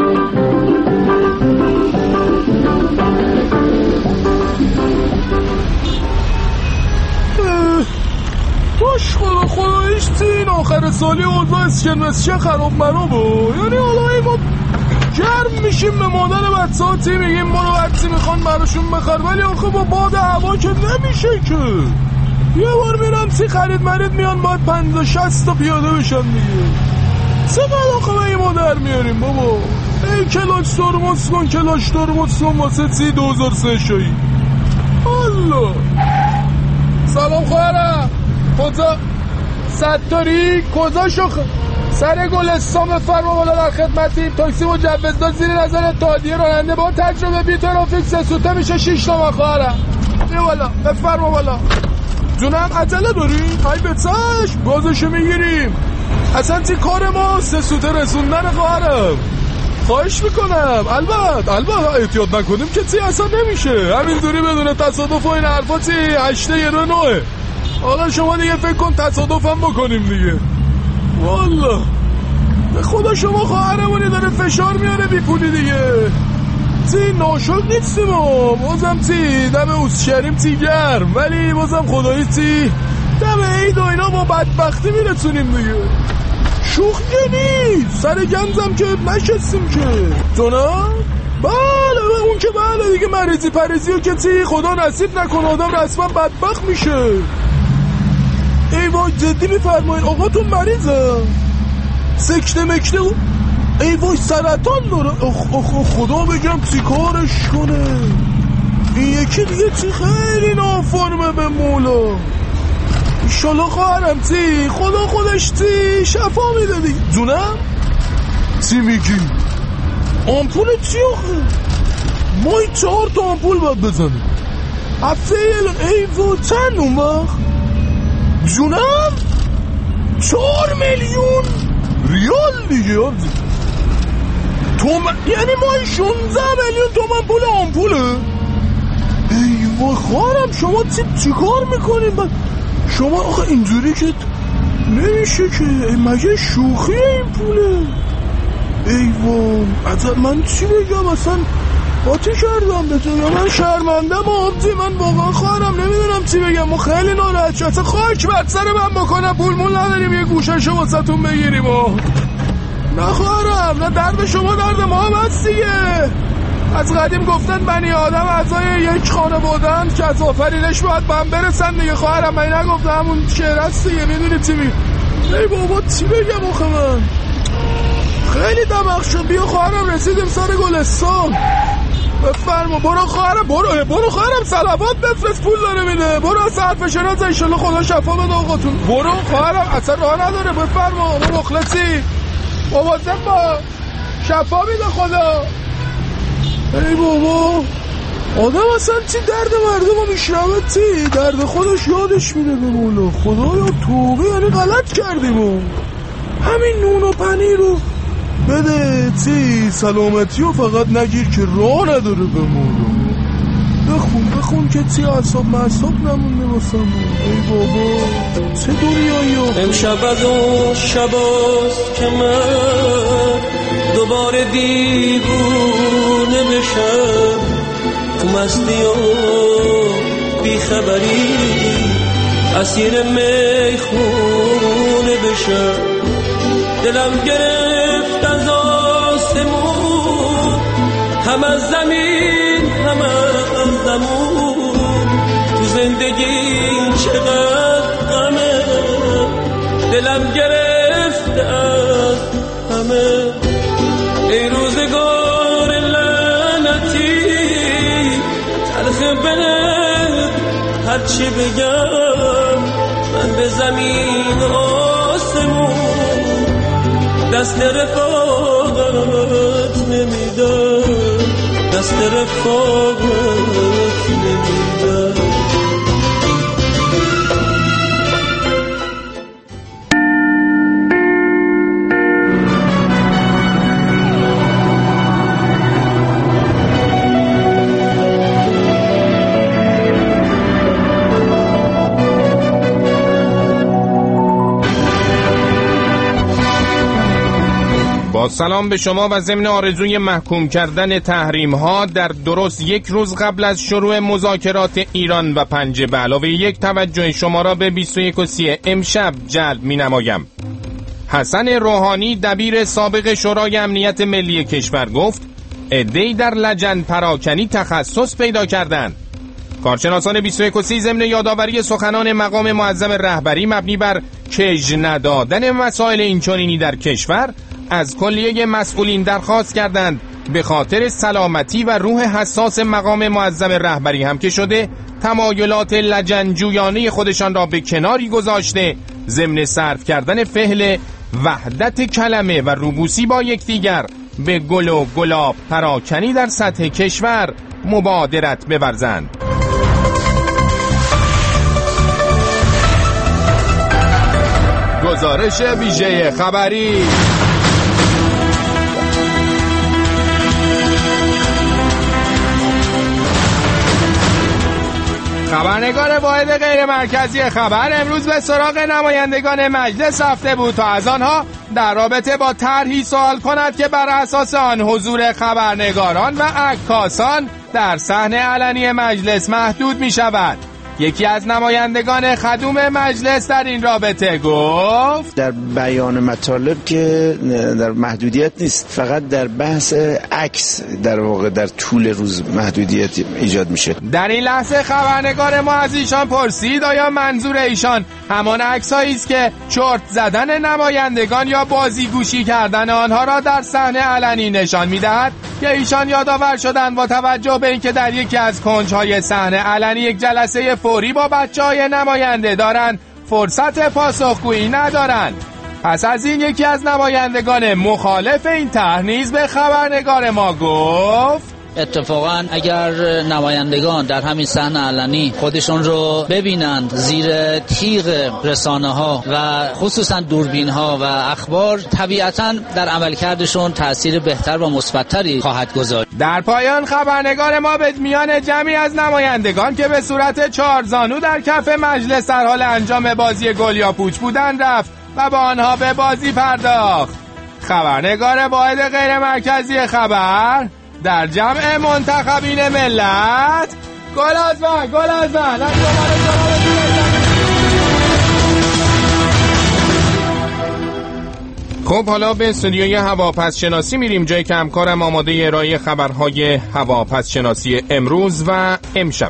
F: باش خدایش تین آخر سالی اوضاع اسکنوسچه خراب منو یعنی حالا ای ما گرم میشیم به مادر بچه ها تی میگیم برو بچه میخوان براشون بخر، ولی آخه با باد هوا که نمیشه که. یه بار میرم تی خرید مرید میان باید 50-60 تا پیاده بشن دیگه. چقدر آخه به این مادر میاریم بابا. ای کلاش ترمز کن کلاش ترمز کن واسه تی 2003 شایی. الله سلام خواهرم کجا ستاری کجا شخ سر گلستان بفرما بالا در خدمتی. تاکسی مجوزدار زیر نظر اتحادیه راننده با تجربه بی ترافیک 3 سوته میشه 6 تومن خواهرم. بیا بالا بفرما بالا. جونم عجله داری؟ های به چشم بازشو میگیریم. اصلا تی کار ما 3 سوته رسوندن خواهرم. خواهش میکنم البته احتیاط نکنیم که تی اصلا نمیشه. همینطوری بدون تصادف و این حرفا تی 809. حالا شما دیگه فکر کن تصادف هم بکنیم دیگه. والله به خدا شما خواهرمونی داره فشار میاره بی پولی دیگه. تی ناشد نیستیم و بازم تی دم اوسشریم تی گرم، ولی بازم خدایی تی دم عید و اینا با بدبختی میرسونیم دیگه. شوخی نیست سر گنزم که نشستیم که تو نه؟ بله اون که بله دیگه مریضی پریزی و که تی خدا نصیب نکنه آدم رسما بدبخت میشه. ای وای جدی میفرمایید آقاتون مریضه؟ سکته مکته ای وای سرطان داره؟ خدا بگم چی کارش کنه. این یکی دیگه چی خیلی نافرمه به مولا. ایشالا خواهرم تی خدا خودش تی شفا میده دیگه. جونم چی میگی؟ آمپول چی آخه؟ مای 4 تا آمپول باید بزنیم هفته ای وای چند اون وقت؟ جونم 4 میلیون ریال دیگه یعنی ما 16 میلیون تومن پول آمپوله. ای وای خواهرم شما چی کار میکنیم؟ شما آخه اینجوری که نمیشه که مگه شوخیه این پوله. ای وای من چی بگم اصلا باتی کردم به تو یا من شرمنده آبزی. من واقعا خواهرم نمیدونم چی بگم و خیلی ناراحت شد. اصلا خاک بر سر من بکنم پول مول نداریم یه گوشهشو واسه تون بگیریم. نه خواهرم نه درد شما درد ما هم هست دیگه. از قدیم گفتن بنی آدم اعضای یک خانواده‌اند که از آفرینش باید به هم برسن دیگه. خواهرم من نگفتم همون شعر هست دیگه، میدونی چی می؟ ای بابا چی بگم آخه من خیلی دماغ شد. بیا خواهرم رسیدیم سر گلستان. بفرما. برو خواهرم، برو خواهرم، صلوات بفرست، پول داره میده. برو از حرف شناز انشالله خدا شفا بده آقاتون. برو خواهرم، اصلا راه نداره. بفرما. برو مخلصی، مواظب باش، شفا میده خدا. ای بابا آدم اصلا چی درد مردم رو میشنوه، چی درد خودش یادش میره به مولا. خدایا توبه، یعنی غلط کردیم و همین نون و پنیر رو بده، چی سلامتی رو فقط نگیر که راه نداره به مولا. بخون که چی عصاب معصاب نمونه باسم. ای بابا چه دنیایی ها.
R: امشب از اون شباست که من دوباره دیوونه بشم، تو مستی و بیخبری اسیر میخونه بشم. دلم گرفت از آسمون، هم از زمین هم از زمون، تو زندگی چقدر غمه. دلم گرفت از همه، ای روزگار لعنتی، تلخ بنه هرچی بگم. من به زمین آسمون دست رفاقت نمیدم، دست رفاقت نمیدم.
F: سلام به شما و ضمن آرزوی محکوم کردن تحریم ها در درست یک روز قبل از شروع مذاکرات ایران و پنجه به علاوه یک توجه شما را به 21:30 امشب جلب می نمایم. حسن روحانی دبیر سابق شورای امنیت ملی کشور گفت عده‌ای در لجن پراکنی تخصص پیدا کردند. کارشناسان 21:30 ضمن یادآوری سخنان مقام معظم رهبری مبنی بر کژ ندادن مسائل اینچنینی در کشور از کلیه مسئولین درخواست کردند به خاطر سلامتی و روح حساس مقام معظم رهبری هم که شده تمایلات لجنجویانه خودشان را به کناری گذاشته ضمن صرف کردن فعل وحدت کلمه و روبوسی با یکدیگر به گل و گلاب پراکنی در سطح کشور مبادرت بورزند. گزارش ویژه خبری. خبرنگار واحد غیر مرکزی خبر امروز به سراغ نمایندگان مجلس رفته بود تا از آنها در رابطه با طرحی سوال کند که بر اساس آن حضور خبرنگاران و عکاسان در صحنه علنی مجلس محدود می شود. یکی از نمایندگان خدوم مجلس در این رابطه گفت
B: در بیان مطالب که در محدودیت نیست، فقط در بحث عکس در واقع در طول روز محدودیت ایجاد میشه.
F: در این لحظه خبرنگار ما از ایشان پرسید آیا منظور ایشان همان عکسایی است که چرت زدن نمایندگان یا بازیگوشی کردن آنها را در صحنه علنی نشان میدهد که ایشان یادآور شدند با توجه به اینکه در یکی از کنج‌های صحنه علنی یک جلسه فوری با بچه‌های نماینده دارند فرصت پاسخگویی ندارند. پس از این یکی از نمایندگان مخالف این طرح نیز به خبرنگار ما گفت
W: اتفاقا اگر نمایندگان در همین صحنه علنی خودشون رو ببینند زیر تیغ رسانه ها و خصوصا دوربین ها و اخبار، طبیعتا در عملکردشون تأثیر بهتر و مثبت‌تری خواهد گذاشت.
F: در پایان خبرنگار ما به میان جمعی از نمایندگان که به صورت چهارزانو در کف مجلس در حال انجام بازی گل یا پوچ بودند رفت و با آنها به بازی پرداخت. خبرنگار واحد غیر مرکزی خبر در جمع منتخبین ملت گل از من خب حالا به استودیوی هواپس شناسی میریم، جایی که همکارم آماده ارائه خبرهای هواپس شناسی امروز و امشب.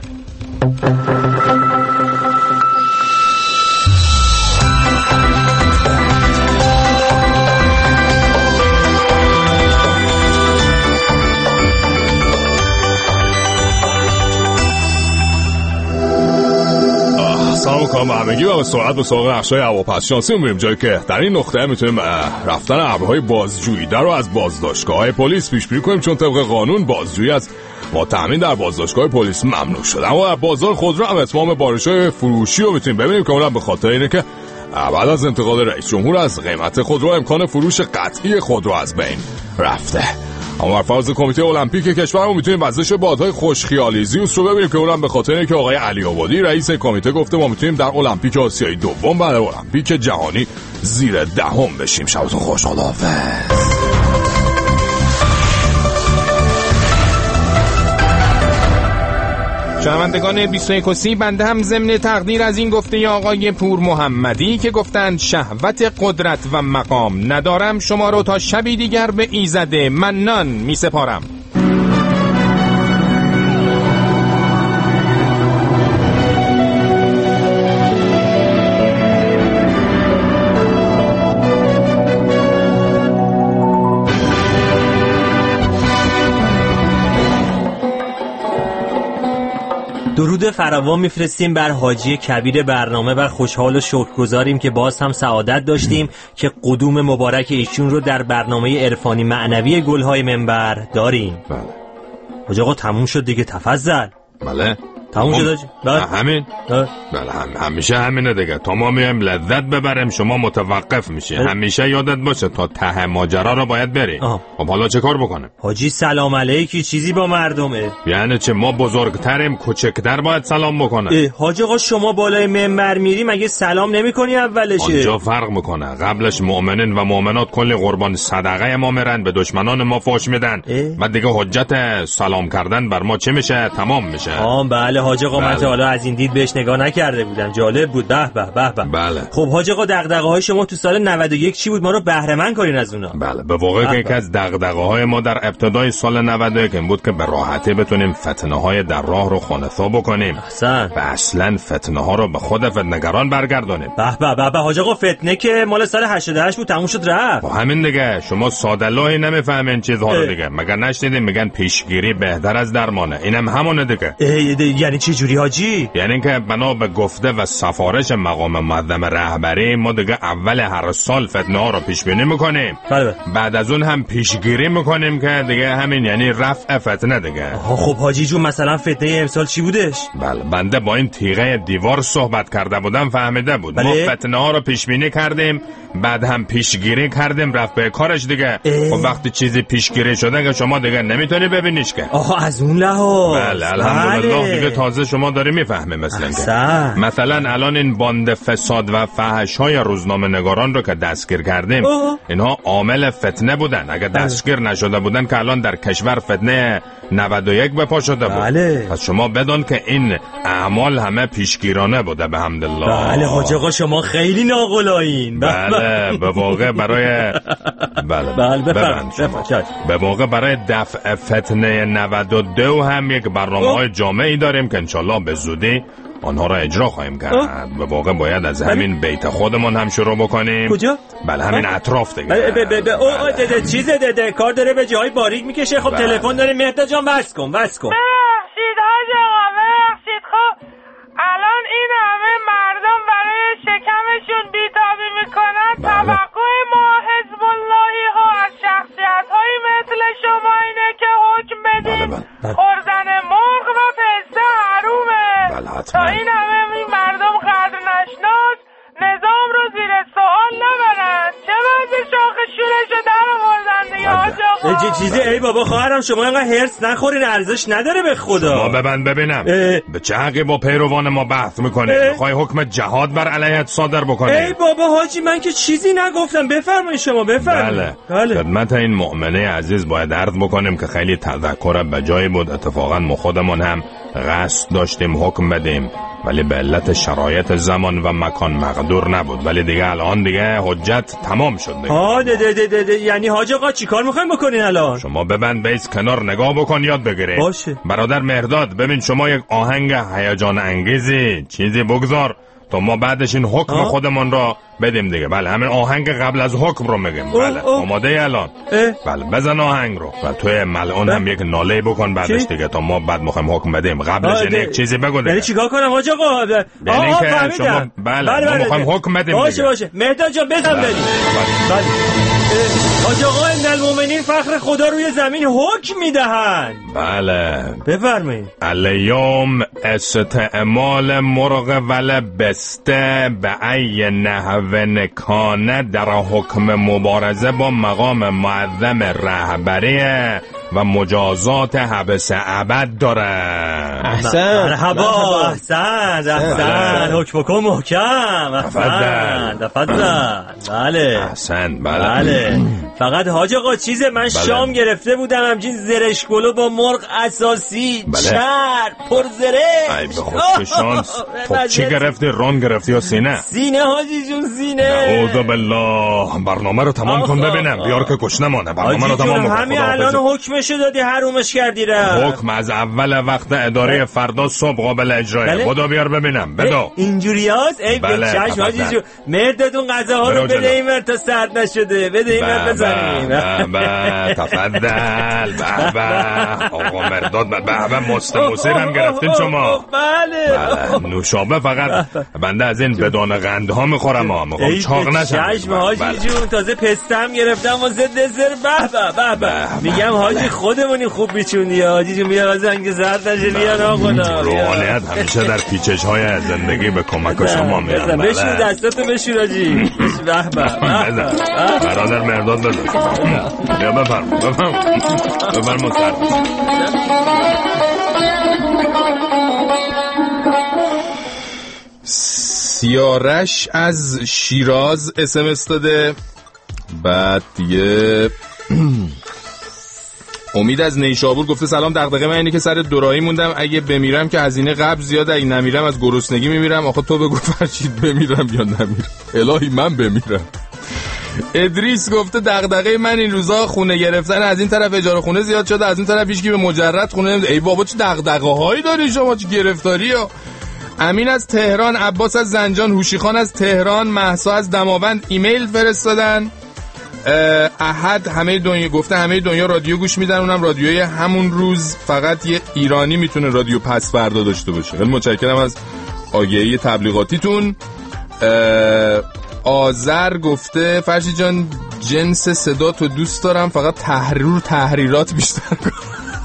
U: سلام کنم همگی و به سرعت به سراغ نقشه‌های هواپس شناسی میریم، جایی که در این نقطه میتونیم رفتن ابرهای بازجویی رو از بازداشتگاه‌های پلیس پیش بینی کنیم، چون طبق قانون بازجویی از متهمین در بازداشتگاه پلیس ممنوع شده. اما بازار خودرو هم اتمام بارش‌های فروشی رو میتونیم ببینیم که اونم به خاطر اینه که بعد از انتقال رئیس جمهور از قیمت خودرو امکان فروش قطعی خودرو از بین رفته. اما فرض کمیته المپیک کشورمون میتونیم وزش بادهای خوشخیالی زیوس رو ببینیم که اونم به خاطر اینکه آقای علی آبادی رئیس کمیته گفته ما میتونیم در المپیک آسیایی دوم و در المپیک جهانی زیر دهم بشیم. شبتون خوش، خداحافظ.
F: شنوندگان 21 بنده هم ضمن تقدیر از این گفته آقای پور محمدی که گفتند شهوت قدرت و مقام ندارم، شما رو تا شبی دیگر به ایزد منان می سپارم.
D: درود فراوان میفرستیم بر حاجی کبیر برنامه و خوشحال و شکرگزاریم که باز هم سعادت داشتیم که قدوم مبارک ایشون رو در برنامه عرفانی معنوی گلهای منبر داریم.
U: بله.
D: حاج آقا تموم شد دیگه، تفضل.
U: بله
D: تموم شد.
U: همین. بله همیشه همینه دیگه، تا ما میایم لذت ببریم شما متوقف میشی. همیشه یادت باشه تا ته ماجرا رو باید بری. خب حالا چه کار بکنیم؟
D: حاجی سلام علیکی چیزی با مردمه.
U: یعنی چه ما بزرگتریم کوچکتر باید سلام بکنه؟
D: حاج آقا شما بالای منبر میری مگه سلام نمیکنی اولشه؟
U: اونجا فرق میکنه، قبلش مؤمنین و مؤمنات کلی قربان صدقه ما میرن، به دشمنان ما فوش میدن و دیگه حجت سلام کردن بر ما چه میشه؟ تمام میشه.
D: بله حاج آقا من تا حالا از این دید بهش نگاه نکرده بودم، جالب بود. به به به به.
U: بله.
D: خب حاج آقا دغدغه‌های شما تو سال 91 چی بود؟ ما رو بهره مند کنین از اونا.
U: بله به واقع که یکی از دغدغه‌های ما در ابتدای سال 91 این بود که به راحتی بتونیم فتنه‌های در راه رو خونسا بکنیم.
D: احسن.
U: و اصلا فتنه‌ها رو به خود فتنه‌گران برگردونیم.
D: به به به حاج آقا فتنه که مال سال 88 بود تموم شد رفت.
U: همین دیگه، شما ساده لوحی نمیفهمین چیزها رو دیگه. مگر نشنیدین میگن پیشگیری بهتر از درمانه؟ اینم همونه دیگه.
D: یعنی چه جوری حاجی؟
U: یعنی که بنا به گفته و سفارش مقام معظم رهبری ما دیگه اول هر سال فتنه ها رو پیش بینی میکنیم.
D: بله.
U: بعد از اون هم پیشگیری میکنیم که دیگه همین یعنی رفع فتنه دیگه.
D: خب حاجی جون مثلا فتنه امسال چی بودش؟
U: بله بنده با این تیغه دیوار صحبت کرده بودم فهمیده بود. ما فتنه ها رو پیش بینی کردیم، بعد هم پیشگیری کردیم، رفت به کارش دیگه. خب وقتی چیزی پیشگیری شده که شما دیگه نمیتونی ببینیش که.
D: از اون لحاظ.
U: بله الحمدلله دیگه تازه شما داری میفهمی. مثلا الان این باند فساد و فحش‌های روزنامه نگاران رو که دستگیر کردیم اینها عامل فتنه بودن. اگه دستگیر نشده بودن که الان در کشور فتنه 91 به پا شده بود. پس شما بدون که این اعمال همه پیشگیرانه بوده به حمدالله.
D: بله حاج آقا شما خیلی ناقلایین.
U: بله به واقع برای به واقع برای دفع فتنه 92 هم یک برنامه‌های جامعی داریم که انشالله به زودی آنها را اجرا خواهیم کرد. به واقع باید از همین بیت خودمون هم شروع بکنیم.
D: کجا؟
U: بله همین اطراف دیگه.
D: چیزه کار داره به جای باریک میکشه. خب تلفن داره مهداد جان بس کن.
G: ببخشید حاج آقا ببخشید. خب الان این همه مردم برای شکمشون بیتابی میکنن. توقع ما حزب اللهی ها از شخصیت هایی مثل شما اینه که حکم بدید خوردن مرغ و پسته حرومه. تا این همه این مردم قدر نشناس نظام رو زیر سوال نبرن. چه وضع شاخ شورشو در آوردن دیگه حاج آقا.
D: چیزی ای بابا خواهرم شما اینقدر هرس نخورین، ارزش نداره به خدا.
U: شما ببینم به چه حقی با پیروان ما بحث میکنی؟ میخوای حکم جهاد بر علیهت صادر بکنی؟
D: ای بابا حاجی من که چیزی نگفتم. بفرمایید شما بفرمایید.
U: بله. خدمت این مؤمنه عزیز باید عرض بکنیم که خیلی تذکر بجایی بود. اتفاقا ما خودمون هم قصد داشتیم حکم بدیم ولی به علت شرایط زمان و مکان مقدور نبود، ولی دیگه الان دیگه حجت تمام شد دیگه.
D: یعنی حاج آقا چی کار میخوایم بکنین الان؟
U: شما ببند بیس کنار نگاه بکن یاد بگیری.
D: باشه
U: برادر مهرداد ببین شما یک آهنگ هیجان انگیزی چیزی بگذار تا ما بعدش این حکم خودمون را بدیم دیگه. بله همین آهنگ قبل از حکم رو میگیم. بله آماده الان؟ بله بزن آهنگ رو و توی ملعون هم یک ناله بکن بعدش دیگه تا ما بعد میخوایم حکم بدیم. قبلش یک چیزی بگو دیگه.
D: یعنی چیکار کنم حاج آقا؟
U: یعنی شما بله ما میخوایم حکم بدیم.
D: باشه مهرداد جان بزن بریم. بله حاج آقا ان المؤمنین فخر خدا روی زمین حکم میدهند.
U: بله
D: بفرمایید.
U: الیوم استعمال مرغ ول بسته به ای نحو نکانه در حکم مبارزه با مقام معظم رهبری و مجازات حبس ابد داره.
D: احسن حکم کن محکم. احسن بله
U: احسن بله.
D: فقط حاج آقا چیزه من شام گرفته بودم همچین زرشگلو با مرغ اساسی چر پر زرش.
U: ای به خود که شانس. تو چی گرفتی؟ رون گرفتی یا سینه؟
D: سینه حاجی جون سینه.
U: اعوذ بالله. برنامه رو تمام کن ببینم بیار که کش نمانه. برنامه رو تمام کن.
D: همین الان حکمشو دادی حرومش کردی را.
U: حکم از اول وقت اداره فردا صبح قابل اجرایه. بدو بیار ببینم بدو.
D: اینجوریاست؟ ای چشم حاجی جون مردتون غذاها رو بده اینور تا سرد نشده. بده اینور بزنیم.
U: تفضل. آقا مرداد مستموسیر هم گرفتین شما.
D: بله
U: نوشابه فقط بنده از این بدون قندها میخورم میخوام چاق نشم.
D: چشم حاجی جون تازه پستم گرفتم و ضد زر. به میگم حاجی خودمونی خوب بیچونی حاجی جون. بیا زنگ زرد نشه بیا ناخدا.
U: روحانیت همیشه در پیچش های زندگی به کمک شما میاد.
D: بشور دستاتو بشور حاجی.
U: برادر مرداد بزن. بیا بفرم سر.
F: سیارش از شیراز اسمس داده. بعد دیگه امید از نیشابور گفته سلام دغدغه من اینه که سر دوراهی موندم اگه بمیرم که هزینه قبض زیاده اگه نمیرم از گرسنگی میمیرم. آخه تو بگو فرشید بمیرم یا نمیرم. الهی من بمیرم. ادریس گفته دغدغه من این روزا خونه گرفتن. از این طرف اجاره خونه زیاد شده از این طرف هیچکی به مجرد خونه نمیده. ای بابا چه دغدغه‌هایی داری شما چه گرفتاری ها. امین از تهران، عباس از زنجان، هوشیخان از تهران، مهسا از دماوند ایمیل فرستادن. احد همه دنیا گفته همه دنیا رادیو گوش میدن اونم رادیوی همون روز. فقط یه ایرانی میتونه رادیو پس فردا داشته باشه. خیلی متشکرم از آگهی تبلیغاتیتون. آذر گفته فرشی جان جنس صدا تو دوست دارم فقط تحریرات بیشتر کن.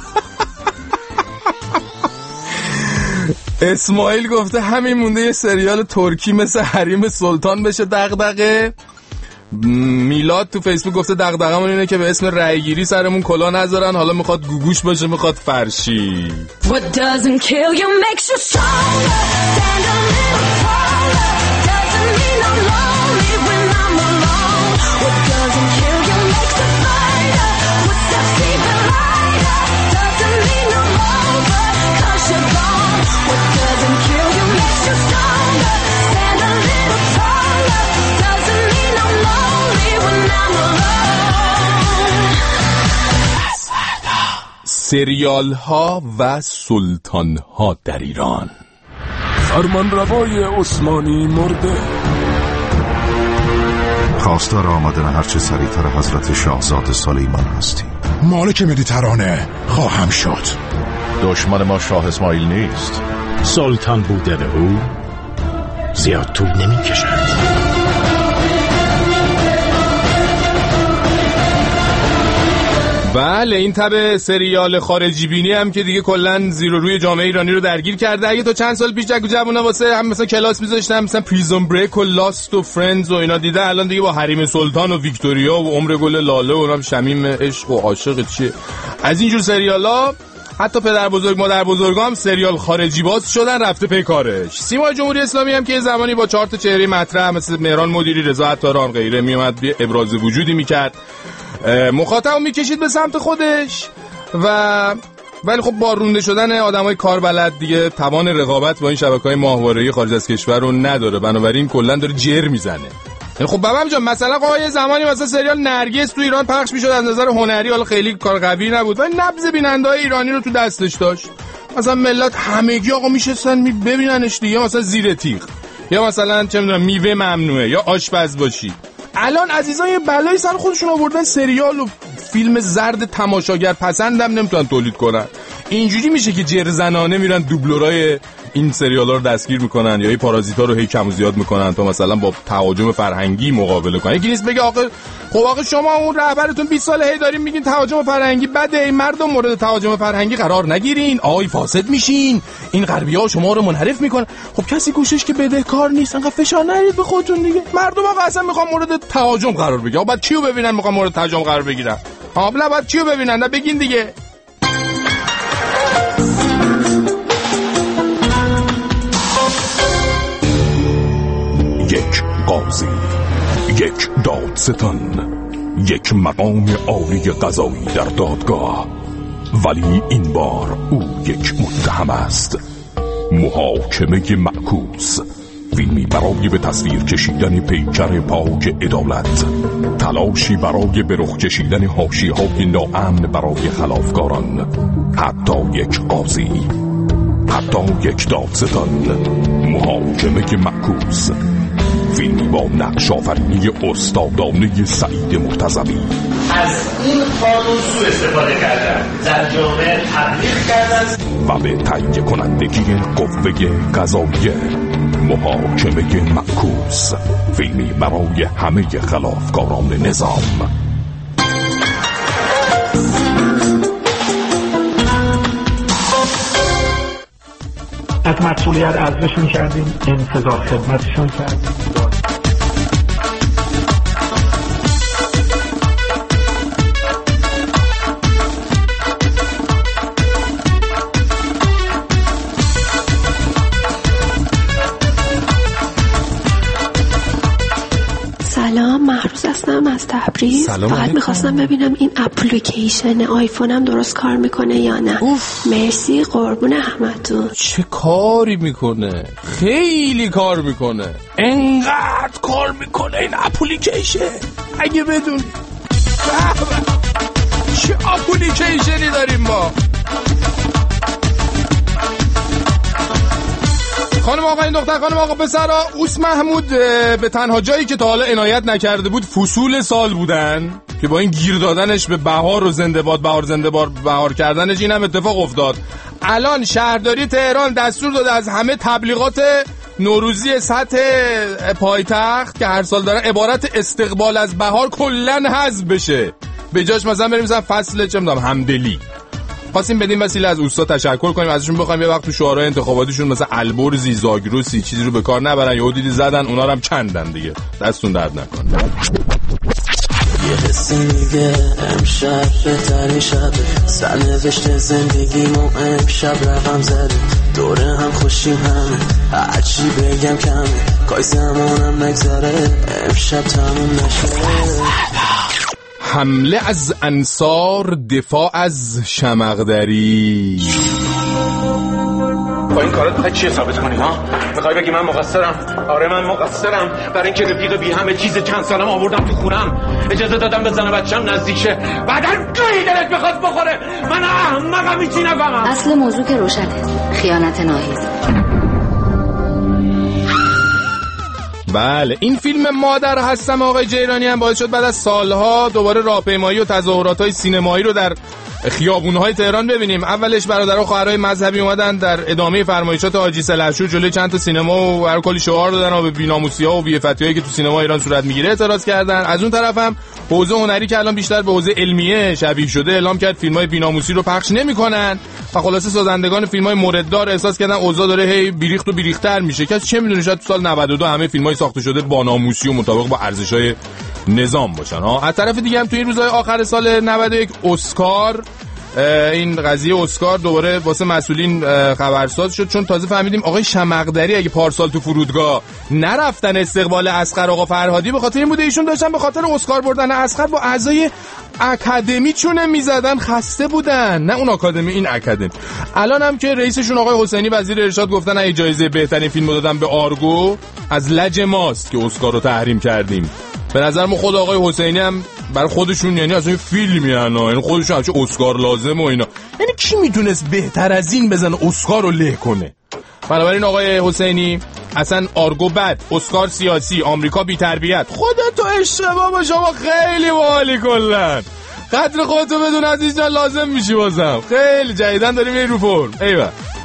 F: اسماعیل گفته همین مونده یه سریال ترکی مثل حریم سلطان بشه دغدغه. میلاد تو فیسبوک گفته دغدغه‌مون اینه که به اسم رأیگیری سرمون کلا نذارن حالا میخواد گوگوش باشه میخواد فرشی.
H: What doesn't kill you makes you stronger. Stand a little taller. Doesn't mean I'm lonely when I'm alone. What doesn't kill you makes you fighter. Footsteps even lighter. Doesn't mean I'm over 'cause you're gone. What doesn't kill you makes you stronger. Stand a little taller. Doesn't mean I'm lonely when I'm alone.
F: سریال ها و سلطان ها در ایران.
U: فرمانروای عثمانی مرده.
L: خواستار آمدن هرچه سریعتر حضرت شاهزاده سلیمان هستیم.
U: مالک مدیترانه خواهم شد.
L: دشمن ما شاه اسماعیل نیست.
P: سلطان بودن او زیاد طول نمی کشد.
F: بله این تب سریال خارجی بینی هم که دیگه کلن زیر و روی جامعه ایرانی رو درگیر کرده. اگه تو چند سال پیش جوونا واسه هم مثلا کلاس میذاشتن مثلا پریزون بریک و لاست و فرندز و اینا دیده، الان دیگه با حریم سلطان و ویکتوریا و عمر گل لاله و اونم شمیم عشق و عاشق چیه از اینجور سریالا. حتی پدر بزرگ مادر بزرگا هم سریال خارجی باز شدن رفته پی کارش. سیما جمهوری اسلامی هم که یه زمانی با 4 تا چهره مطرح مثل مهران مدیری، رضا عطاران غیره میومد ابراز وجودی میکرد، مخاطبو میکشید به سمت خودش و ولی خب با رونده شدن آدمای کاربلد دیگه توان رقابت با این شبکه‌های ماهواره‌ای خارج از کشور رو نداره، بنابراین کلا داره جر میزنه. خب بابام جان مثلا یه زمانی مثلا سریال نرگس تو ایران پخش میشد، از نظر هنری حالا خیلی کار قوی نبود ولی نبض بیننده‌های ایرانی رو تو دستش داشت. مثلا ملت همگی آقا میشستن ببیننش دیگه، مثلا زیر تیغ یا مثلا چه میدونم میوه ممنوعه یا آشپز باشی. الان عزیزان یه بلایی سر خودشون آوردن، سریال و فیلم زرد تماشاگر پسندم نمیتونن تولید کنن. اینجوری میشه که جرزنانه میرن دوبلورای این سریالا رو دستگیر میکنن یا این پارازیتا رو هی کم و زیاد میکنن تا مثلا با تهاجم فرهنگی مقابله کنن. یکی نیست بگه آقا شما اون رهبرتون 20 ساله هی دارین میگین تهاجم فرهنگی بده، این مردم مورد تهاجم فرهنگی قرار نگیرین، آی فاسد میشین، این غربی‌ها شما رو منحرف میکنن. خب کسی گوشش که بدهکار نیست، انقدر فشار نرید به خودتون دیگه. مردم آقا اصلا میخوان مورد تهاجم قرار بگیرن، بعد کیو ببینن میخوان مورد تهاجم قرار بگیرن؟ نه بعد کیو ببینن؟ نه بگین دیگه.
U: یک قاضی، یک دادستان، یک مقام عالی قضایی در دادگاه، ولی این بار او یک متهم است. محاکمه معکوس، فیلمی برای به تصویر کشیدن پیکر پاک عدالت، تلاشی برای به رخ کشیدن حاشیه‌های ناامن برای خلافکاران. حتی یک قاضی، حتی یک دادستان. محاکمه معکوس، فیلمی با نقش آفرینی استادانه سعید مرتضوی.
M: از این قانون سوء استفاده کردن، در جامعه تبلیغ کردن
U: و به تهیه کنندگی قوه قضاییه. محاکمه معکوس، فیلمی برای همه خلافکاران نظام.
N: از مسئولیت ارزششون کردیم، انتظار خدمتشون کردیم.
O: سلام، محروز هستم از تبریز. فقط میخواستم ببینم این اپلیکیشن آیفونم درست کار میکنه یا نه. مرسی، قربون همتون.
F: چه کاری میکنه؟ خیلی کار میکنه، انقدر کار میکنه این اپلیکیشن. اگه بدونی چه اپلیکیشنی داریم ما. خانم آقا این دختر، خانم آقا پسرا، اوس محمود به تنها جایی که تا حالا عنایت نکرده بود فصول سال بودن که با این گیر دادنش به بهار و زنده باد، بهار زنده باد، بهار کردنش این هم اتفاق افتاد. الان شهرداری تهران دستور داده از همه تبلیغات نوروزی سطح پایتخت که هر سال دارن عبارت استقبال از بهار کلن حذف بشه، به جاش مثلا بریم مثلا فصل چه میدونم همدلی. خواستیم بدیم وسیله از اوستا تشکر کنیم، ازشون بخوایم یه وقت تو شعارهای انتخاباتیشون مثلا البرزی، زاگرسی چیزی رو به کار نبرن، یهو دیدی زدن اونا رو هم چندن دیگه. دستون درد نکنه.
R: یه حسی میگه امشب بهترین شبه، سرنوشت زندگیمو امشب رقم زده، دوره هم خوشیم همه، هرچی بگم کمه، کاش زمانم نگذره امشب تموم نشه.
F: حمله از انصار، دفاع از شمقدری.
Q: با این کارات میخوای چی ثابت کنی ها؟ میخوای بگی من مقصرم؟ آره من مقصرم، برای اینکه رفیق بی همه چیز چند سالم آوردم تو خونم، اجازه دادم به زن و بچه‌م نزدیک شه، بعدن گاهی دلت بخواد بخوره. من احمقم هیچی نفهمم.
X: اصل موضوع که روشنه، خیانت ناهید.
F: بله، این فیلم مادر هستم آقای جیرانی هم باعث شد بعد از سالها دوباره راهپیمایی و تظاهرات‌های سینمایی رو در خیابون‌های تهران ببینیم. اولش برادرها خواهرای مذهبی اومدن در ادامه فرمایشات حاجی سلحشور جلوی چند تا سینما و هر کلی شعار دادن و به بی‌ناموسی‌ها و بی‌عفتی‌هایی که تو سینما ایران صورت میگیره اعتراض کردن. از اون طرف هم حوزه هنری که الان بیشتر به حوزه علمیه شبیه شده اعلام کرد فیلم‌های بی‌ناموسی رو پخش نمی‌کنن و خلاصه سازندگان فیلم‌های مورددار احساس کردن اوضاع داره هی بیریخت و بیریختر میشه. کسی چه می‌دونه شاید تو سال 92 همه فیلم‌های ساخته شده با ناموسی و مطابق با ارزش‌های نظام باشن ها. از طرف دیگه هم تو این روزهای آخر سال 91 اسکار، این قضیه اسکار دوباره واسه مسئولین خبرساز شد، چون تازه فهمیدیم آقای شمقدری اگه پارسال تو فرودگاه نرفتن استقبال اصغر آقا فرهادی به خاطر این بوده ایشون داشتن به خاطر اسکار بردن اصغر با اعضای اکادمی چونه میزدن خسته بودن. نه اون اکادمی، این اکادمی. الان هم که رئیسشون آقای حسینی وزیر ارشاد گفتن اگه جایزه بهترین فیلم رو دادن به آرگو، از لج ماست که اسکار رو تحریم کردیم. به نظر من خود آقای حسینی هم برای خودشون یعنی اصلا فیلمی انا، یعنی خودشون همچه اسکار لازم و اینا. یعنی کی میتونست بهتر از این بزنه اسکار رو له کنه؟ بنابراین آقای حسینی اصلا آرگو بد، اسکار سیاسی، آمریکا بی تربیت. خودتو عشق بابا، شما خیلی والی کلن. قدر خودتو بدون عزیز جان، لازم میشی بازم. خیلی جدیدن داریم این رو فرم. ایوه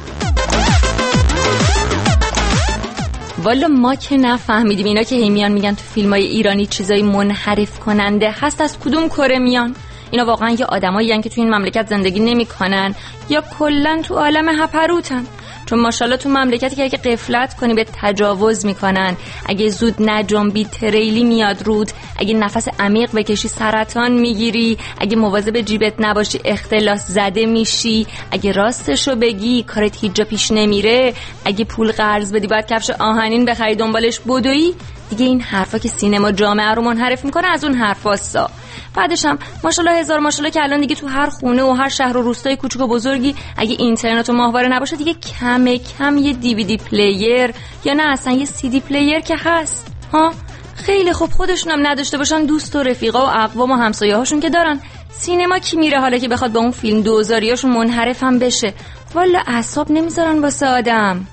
A: والا ما که نفهمیدیم اینا که همیان میگن تو فیلمای ایرانی چیزای منحرف کننده هست، از کدوم کره میان؟ اینا واقعا یه آدمایی هستن که تو این مملکت زندگی نمیکنن یا کلا تو عالم هپروتن؟ چون ماشاءالله تو مملکتی که اگه غفلت کنی به تجاوز میکنن، اگه زود نجنبی تریلی میاد رود، اگه نفس عمیق بکشی سرطان میگیری، اگه مواظب جیبت نباشی اختلاس زده میشی، اگه راستشو بگی کارت هیچ جا پیش نمیره، اگه پول قرض بدی باید کفش آهنین بخری دنبالش بدوی. دیگه این حرفا که سینما جامعه رو منحرف میکنه از اون حرفاستا. بعدش هم ماشاءالله هزار ماشاءالله که الان دیگه تو هر خونه و هر شهر و روستای کوچیک و بزرگی اگه اینترنت و ماهواره نباشه دیگه کم یه دیویدی پلیر یا نه اصلا یه سی دی پلیر که هست. ها خیلی خوب، خودشون هم نداشته باشن دوست و رفیقا و اقوام و همسایه هاشون که دارن. سینما کی میره حالا که بخواد با اون فیلم دوزاریاشون منحرف هم بشه؟ والا اعصاب نمیذارن واسه آدم.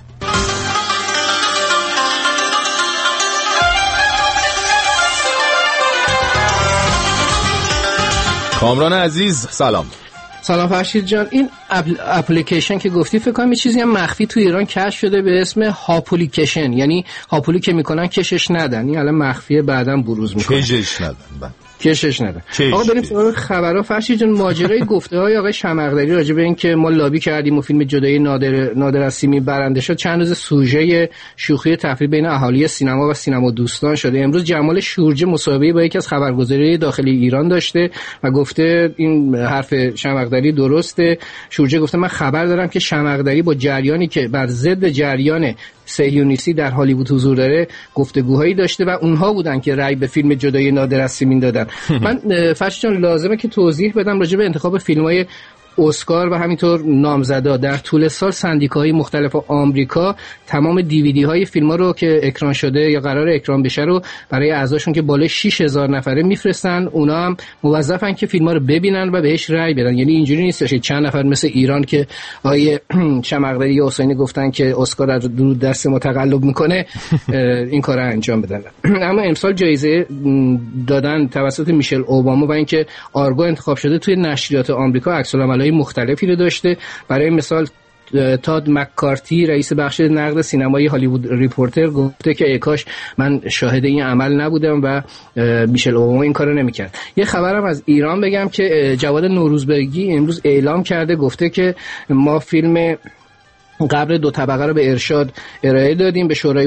F: کامران عزیز سلام.
J: سلام فرشید جان. این اپلیکیشن که گفتی فکر کنم یه چیزی هم مخفی تو ایران کشف شده به اسم هاپولیکیشن، یعنی هاپولی که میکنن کشش ندن، این الان مخفیه بعداً بروز میکنه.
F: کشش ندن.
J: کشش ندن. آقا بریم سراغ خبرها. فرشید جان، ماجرای گفته‌های آقای شمقدری راجع به این که ما لابی کردیم و فیلم جدایی نادر از سیمی برنده شد چند روز سوژه شوخی تفریح بین اهالی سینما و سینما دوستان شده. امروز جمال شورجه مصاحبه با یکی از خبرگزاری داخلی ایران داشته و گفته این حرف شمقدری درسته. شورجه گفته من خبر دارم که شمقدری با جریانی که بر ضد جریان صهیونیستی در هالیوود حضور داره گفتگوهایی داشته و اونها بودن که رأی به فیلم جدایی نادر از سیمین دادن. من فرشید جان لازمه که توضیح بدم راجع به انتخاب فیلم‌های اسکار و همینطور نامزدا. در طول سال سندیکاهای مختلف آمریکا تمام دیویدی های فیلم ها رو که اکران شده یا قرار اکران بشه رو برای اعضاشون که بالای 6000 نفره میفرستن. اونا هم موظفن که فیلم ها رو ببینن و بهش رأی بدن. یعنی اینجوری نیستش چند نفر مثل ایران که آیه شمقدری یا حسینی گفتن که اسکار از دور دست ما تقلب میکنه این کارو انجام بدن. اما امسال جایزه دادن توسط میشل اوباما و اینکه آرگو انتخاب شده توی نشریات آمریکا عکس العمل مختلفی رو داشته. برای مثال تاد مککارتی رئیس بخش نقد سینمایی هالیوود ریپورتر گفته که ای کاش من شاهد این عمل نبودم و میشل اوباما این کارو نمیکرد. یه خبرم از ایران بگم که جواد نوروزبگی امروز اعلام کرده، گفته که ما فیلم قبر دو طبقه رو به ارشاد ارائه دادیم به شورای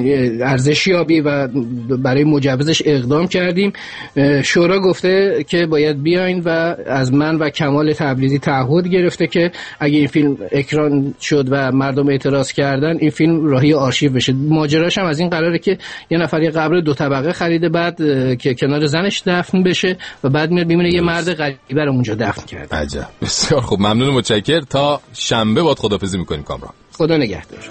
J: ارزشیابی و برای مجوزش اقدام کردیم. شورا گفته که باید بیاین و از من و کمال تبریزی تعهد گرفته که اگه این فیلم اکران شد و مردم اعتراض کردن این فیلم راهی آرشیو بشه. ماجراش هم از این قراره که یه نفر یه قبر دو طبقه خریده بعد که کنار زنش دفن بشه و بعد میاد میبینه یه مرد غریبه رو اونجا دفن کرده.
F: عجب. بسیار خوب، ممنون، متشکرم. تا شنبه باهات خداحافظی می‌کنیم کامران.
J: خدا نگهدار.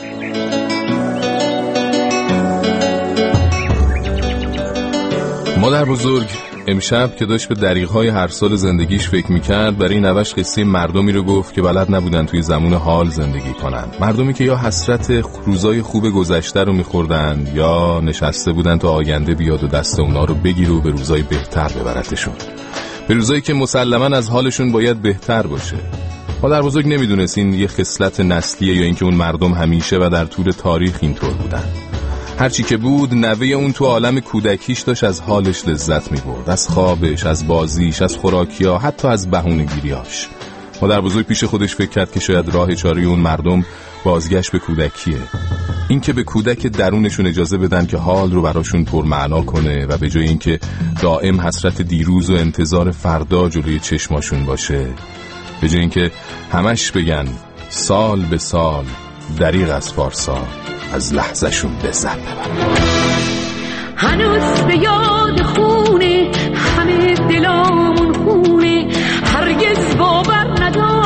U: مادر بزرگ امشب که داشت به دریغ‌های هر سال زندگیش فکر می‌کرد برای نوش قصه مردمی رو گفت که بلد نبودن توی زمان حال زندگی کنن. مردمی که یا حسرت روزای خوب گذشته رو می‌خوردن یا نشسته بودن تا آینده بیاد و دست اونا رو بگیره و به روزای بهتر ببرتشون، به روزایی که مسلماً از حالشون باید بهتر باشه. مادر بزرگ نمیدونست این یه خصلت نسلیه یا اینکه اون مردم همیشه و در طول تاریخ اینطور بودن. هرچی که بود نوه اون تو عالم کودکیش داشت از حالش لذت می‌برد، از خوابش، از بازیش، از خوراکیا، حتی از بهونه‌گیریاش. مادر بزرگ پیش خودش فکر کرد که شاید راه چاره اون مردم بازگشت به کودکیه. این که به کودک درونشون اجازه بدن که حال رو براشون پرمعنا کنه و به جای اینکه دائم حسرت دیروز و انتظار فردا جلوی چشماشون باشه، به جای اینکه همش بگن سال به سال دریغ از پارسال، از لحظه‌شون لذت ببرن.
H: هنوز به یاد خونه همه دلامون خونه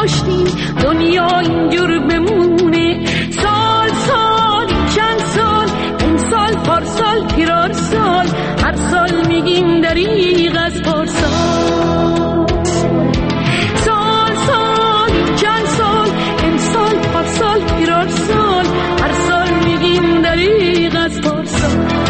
H: داشتیم دنیا اینجور بمونه. سال چند سال، امسال پارسال پیرار سال، هر سال میگیم دریغ از پارسال. سال چند سال، امسال پارسال پیرار سال، هر سال میگیم دریغ از پارسال.